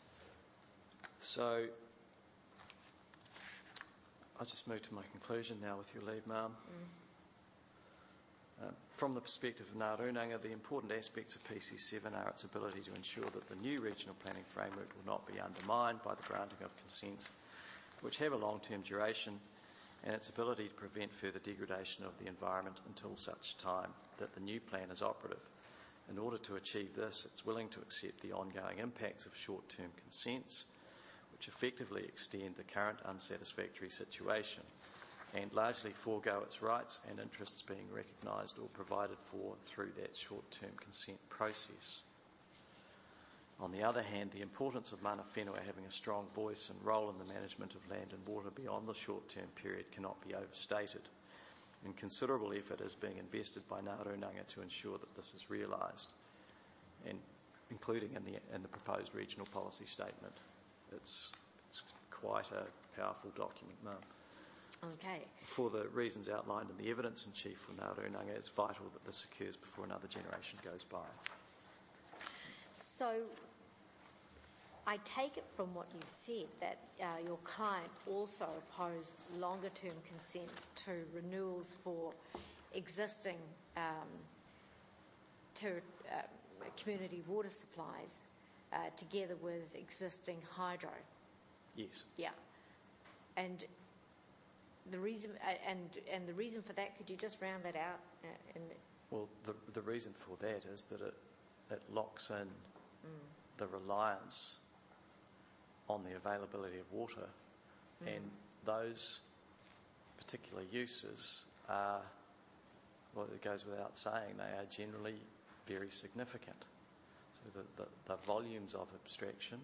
So I'll just move to my conclusion now, with your leave, ma'am. Mm. Uh, from the perspective of Ngā Rūnanga, the important aspects of P C seven are its ability to ensure that the new regional planning framework will not be undermined by the granting of consents which have a long-term duration, and its ability to prevent further degradation of the environment until such time that the new plan is operative. In order to achieve this, it's willing to accept the ongoing impacts of short-term consents, which effectively extend the current unsatisfactory situation, and largely forego its rights and interests being recognised or provided for through that short-term consent process. On the other hand, the importance of mana whenua having a strong voice and role in the management of land and water beyond the short-term period cannot be overstated, and considerable effort is being invested by Ngā Rūnanga to ensure that this is realised, and including in the, in the proposed regional policy statement. It's, it's quite a powerful document, ma'am. Okay. For the reasons outlined in the evidence in chief for Ngā Rūnanga, it's vital that this occurs before another generation goes by. So I take it from what you've said that uh, your client also opposed longer-term consents to renewals for existing um, to, uh, community water supplies uh, together with existing hydro. Yes. Yeah. And the reason uh, and and the reason for that, could you just round that out? Uh, in Well, the the reason for that is that it it locks in mm. the reliance on the availability of water, mm. and those particular uses are, well, it goes without saying, they are generally very significant. So the, the, the volumes of abstraction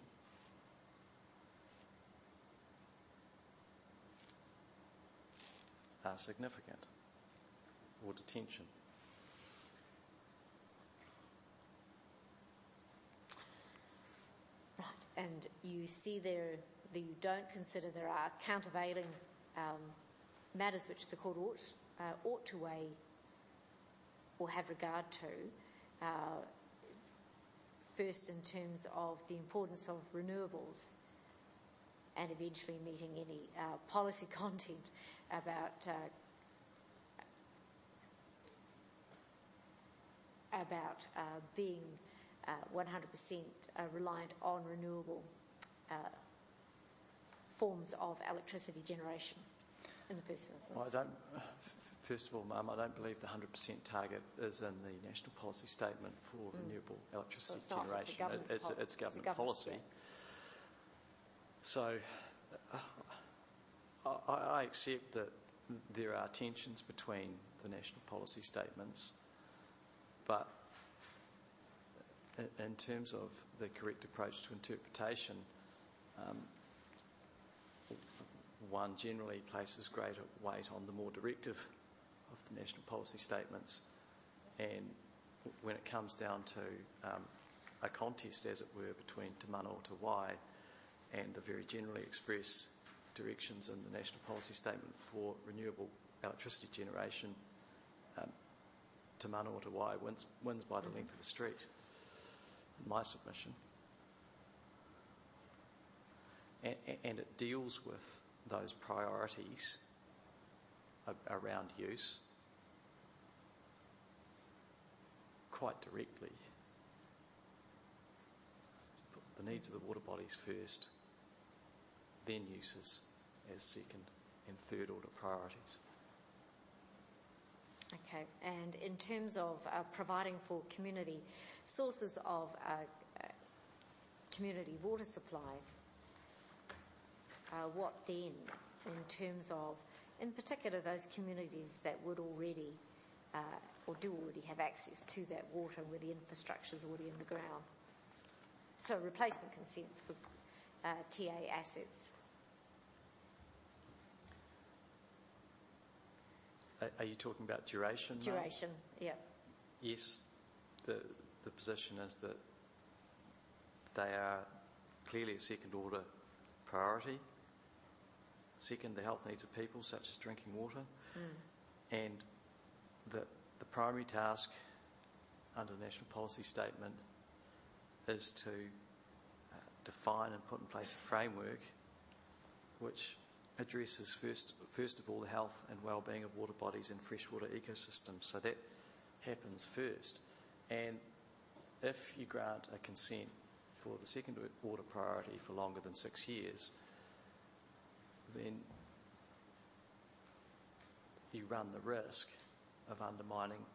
are significant, or detention. Right, and you see there that you don't consider there are countervailing um, matters which the court ought, uh, ought to weigh or have regard to. Uh, first, in terms of the importance of renewables, and eventually meeting any uh, policy content about uh, about uh, being uh, one hundred percent uh, reliant on renewable uh, forms of electricity generation in the first instance. Well, I don't, first of all, Mum, I don't believe the one hundred percent target is in the National Policy Statement for mm. renewable electricity so it's generation. Not, it, it's, pol- it's government it's policy. Yeah. So uh, I, I accept that there are tensions between the national policy statements, but in, in terms of the correct approach to interpretation, um, one generally places greater weight on the more directive of the national policy statements, and when it comes down to um, a contest, as it were, between Te Mana o Te Wai and the very generally expressed directions in the National Policy Statement for renewable electricity generation, um, Te Mana o Te Wai wins, wins by the mm-hmm. length of the street, in my submission. And, and it deals with those priorities around use quite directly. The needs of the water bodies first, then uses as second and third order priorities. Okay, and in terms of uh, providing for community sources of uh, uh, community water supply, uh, what then in terms of, in particular, those communities that would already uh, or do already have access to that water where the infrastructure is already in the ground? So replacement consents for uh, T A assets. Are you talking about duration? Duration, Mark? yeah. Yes, the the position is that they are clearly a second order priority. Second, the health needs of people, such as drinking water, mm. and the the primary task under the National Policy Statement is to uh, define and put in place a framework which addresses first, first of all the health and well-being of water bodies and freshwater ecosystems. So that happens first. And if you grant a consent for the second order priority for longer than six years, then you run the risk of undermining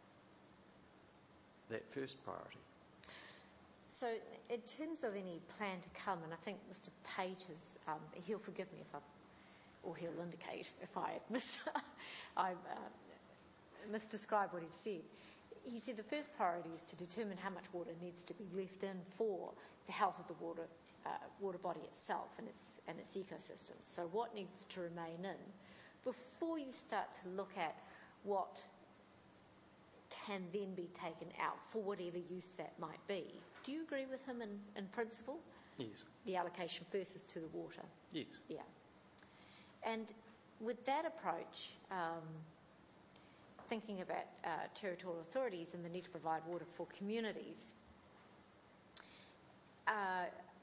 that first priority. So in terms of any plan to come, and I think Mister Pate has, um, he'll forgive me if I've or he'll indicate if I mis- I uh, misdescribe what he said. He said the first priority is to determine how much water needs to be left in for the health of the water uh, water body itself and its and its ecosystem. So what needs to remain in before you start to look at what can then be taken out for whatever use that might be. Do you agree with him in, in principle? Yes. The allocation first is to the water. Yes. Yeah. And with that approach, um, thinking about uh, territorial authorities and the need to provide water for communities, uh,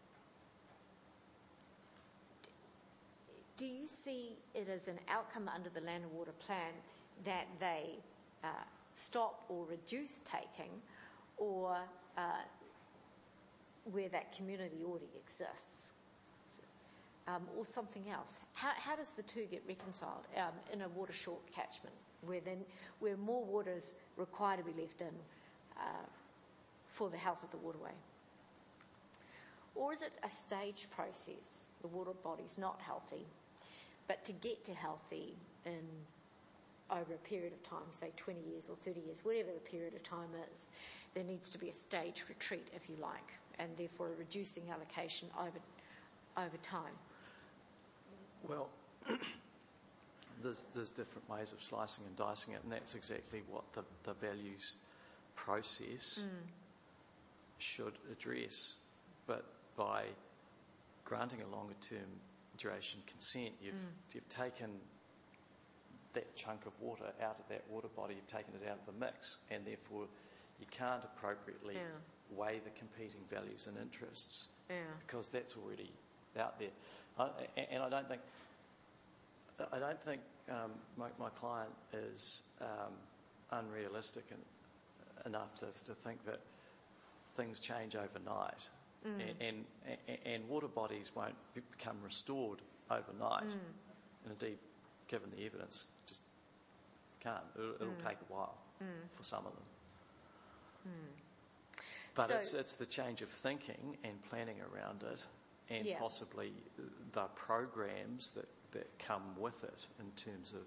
do you see it as an outcome under the Land and Water Plan that they uh, stop or reduce taking, or uh, where that community already exists, um, or something else? How, how does the two get reconciled um, in a water short catchment, where then where more water is required to be left in uh, for the health of the waterway? Or is it a staged process? The water body's not healthy, but to get to healthy in over a period of time, say twenty years or thirty years, whatever the period of time is, there needs to be a staged retreat, if you like, and therefore a reducing allocation over over time. Well, there's, there's different ways of slicing and dicing it, and that's exactly what the, the values process mm. should address. But by granting a longer term duration consent, you've, mm. you've taken that chunk of water out of that water body, you've taken it out of the mix, and therefore you can't appropriately yeah. weigh the competing values and interests yeah. because that's already out there. I, and I don't think I don't think um, my, my client is um, unrealistic en- enough to, to think that things change overnight, mm. and, and and water bodies won't be, become restored overnight. Mm. And indeed, given the evidence, just can't. It'll, it'll mm. take a while mm. for some of them. Mm. But so, it's it's the change of thinking and planning around it, and yeah. possibly the programs that, that come with it in terms of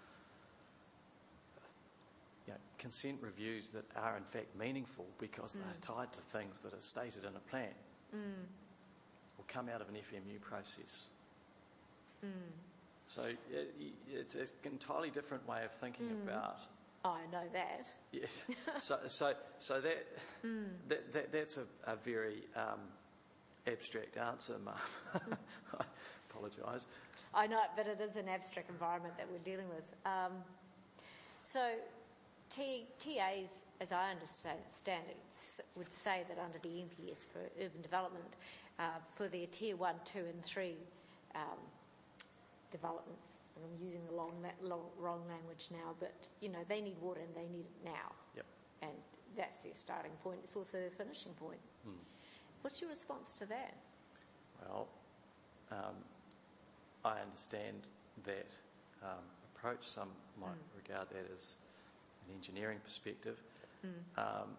you know, consent reviews that are in fact meaningful because mm. they're tied to things that are stated in a plan mm. or come out of an F M U process. Mm. So it, it's an entirely different way of thinking mm. about. I know that. Yes. so so so that, mm. that, that that's a, a very um, abstract answer, Mum. I apologise. I know, but it is an abstract environment that we're dealing with. Um, so T, TAs, as I understand it, would say that under the N P S for urban development, uh, for their tier one, two and three um, developments, and I'm using the long, long, wrong language now, but, you know, they need water and they need it now. Yep. And that's their starting point. It's also their finishing point. Mm. What's your response to that? Well, um, I understand that um, approach. Some might mm. regard that as an engineering perspective. Mm. Um,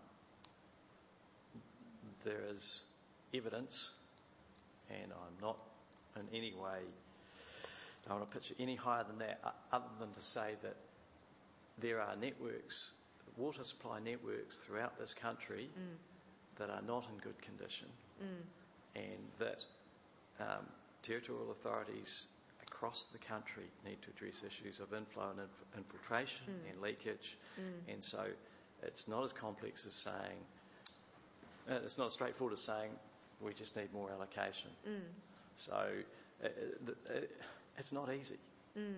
there is evidence, and I'm not in any way, I don't want to pitch it any higher than that, other than to say that there are networks, water supply networks throughout this country mm. that are not in good condition, mm. and that um, territorial authorities across the country need to address issues of inflow and inf- infiltration mm. and leakage. Mm. And so it's not as complex as saying, uh, it's not as straightforward as saying we just need more allocation. Mm. So uh, uh, it's not easy. Mm.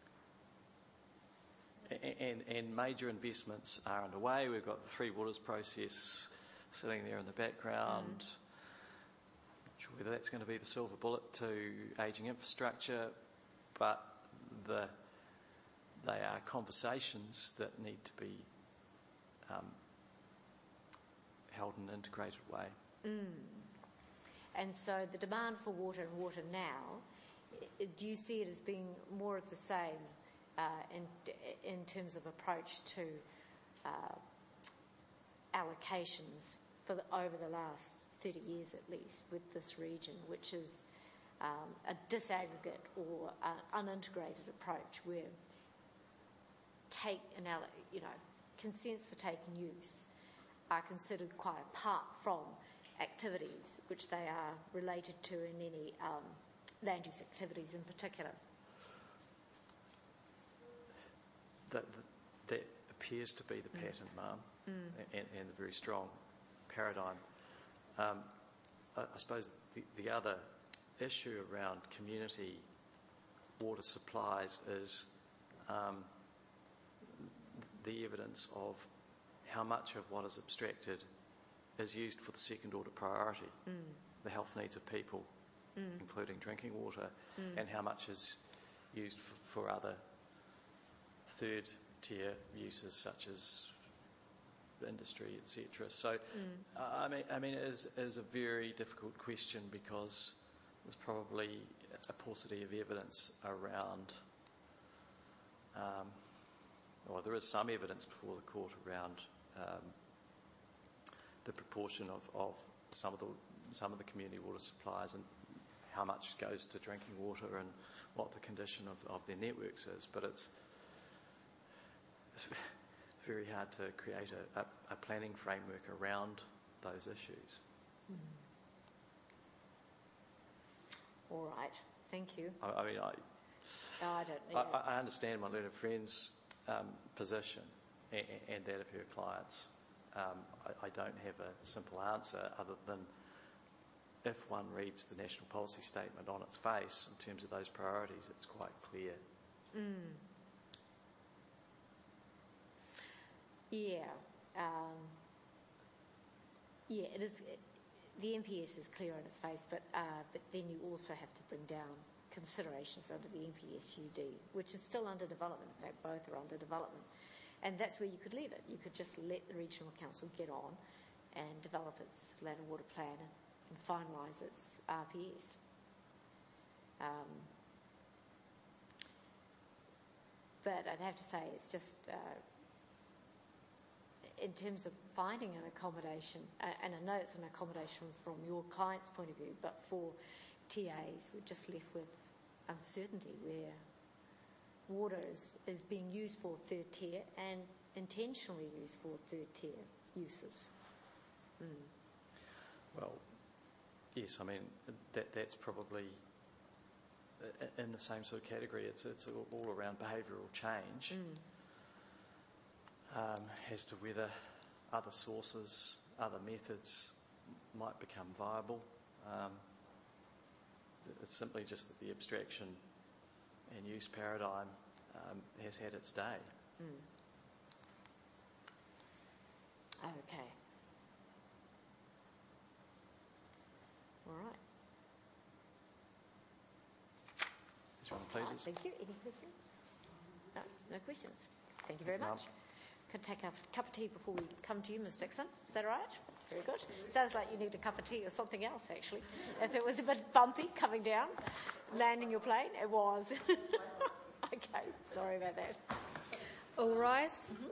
A- and, and major investments are underway. We've got the Three Waters process sitting there in the background. Mm. Not sure whether that's going to be the silver bullet to ageing infrastructure, but the, they are conversations that need to be um, held in an integrated way. Mm. And so the demand for water and water now, do you see it as being more of the same uh, in, in terms of approach to uh, allocations for the, over the last thirty years at least with this region, which is um, a disaggregate or an unintegrated approach where take anal- you know, consents for taking use are considered quite apart from activities which they are related to in any um, land use activities in particular. That, that appears to be the pattern, Ma'am, mm. and, and a very strong paradigm. Um, I, I suppose the, the other issue around community water supplies is um, the evidence of how much of what is abstracted is used for the second order priority, mm. the health needs of people, mm. including drinking water, mm. and how much is used for, for other third tier uses such as industry, et cetera. So, mm. uh, I mean, I mean, it is, it is a very difficult question because there's probably a paucity of evidence around. Um, well, there is some evidence before the court around um, the proportion of, of some of the some of the community water supplies and how much goes to drinking water and what the condition of, of their networks is. But it's it's very hard to create a, a, a planning framework around those issues. Mm. All right, thank you. I, I mean, I, no, I don't. I, I understand my learned friend's um, position and, and that of her clients. Um, I, I don't have a simple answer other than if one reads the National Policy Statement on its face in terms of those priorities, it's quite clear. Mm. Yeah. Um, yeah, it is. It, the N P S is clear on its face, but uh, but then you also have to bring down considerations under the N P S U D, which is still under development. In fact, both are under development. And that's where you could leave it. You could just let the Regional Council get on and develop its land and water plan and, and finalise its R P S. Um, but I'd have to say it's just, uh, in terms of finding an accommodation, uh, and I know it's an accommodation from your client's point of view, but for T As, we're just left with uncertainty where water is, is being used for third tier and intentionally used for third tier uses. Mm. Well, yes, I mean, that that's probably in the same sort of category. It's, it's all around behavioural change mm. um, as to whether other sources, other methods might become viable. Um, it's simply just that the abstraction and use paradigm um, has had its day. Mm. Okay. All right. Is there one, please? Right, thank you. Any questions? No, no questions. Thank you very Thank much. Could take a cup of tea before we come to you, Miz Dixon. Is that all right? Very good. Sounds like you need a cup of tea or something else, actually. If it was a bit bumpy coming down, landing your plane, it was. Okay, sorry about that. All rise. Mm-hmm.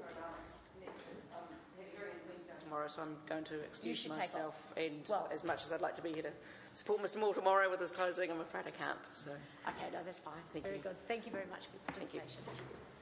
Tomorrow, so I'm going to excuse should take myself. And Well- as much as I'd like to be here to support Mister Moore tomorrow with his closing, I'm afraid I can't. So. Okay, no, that's fine. Thank very you. good. Thank you very much for your Thank you. participation. Cheers.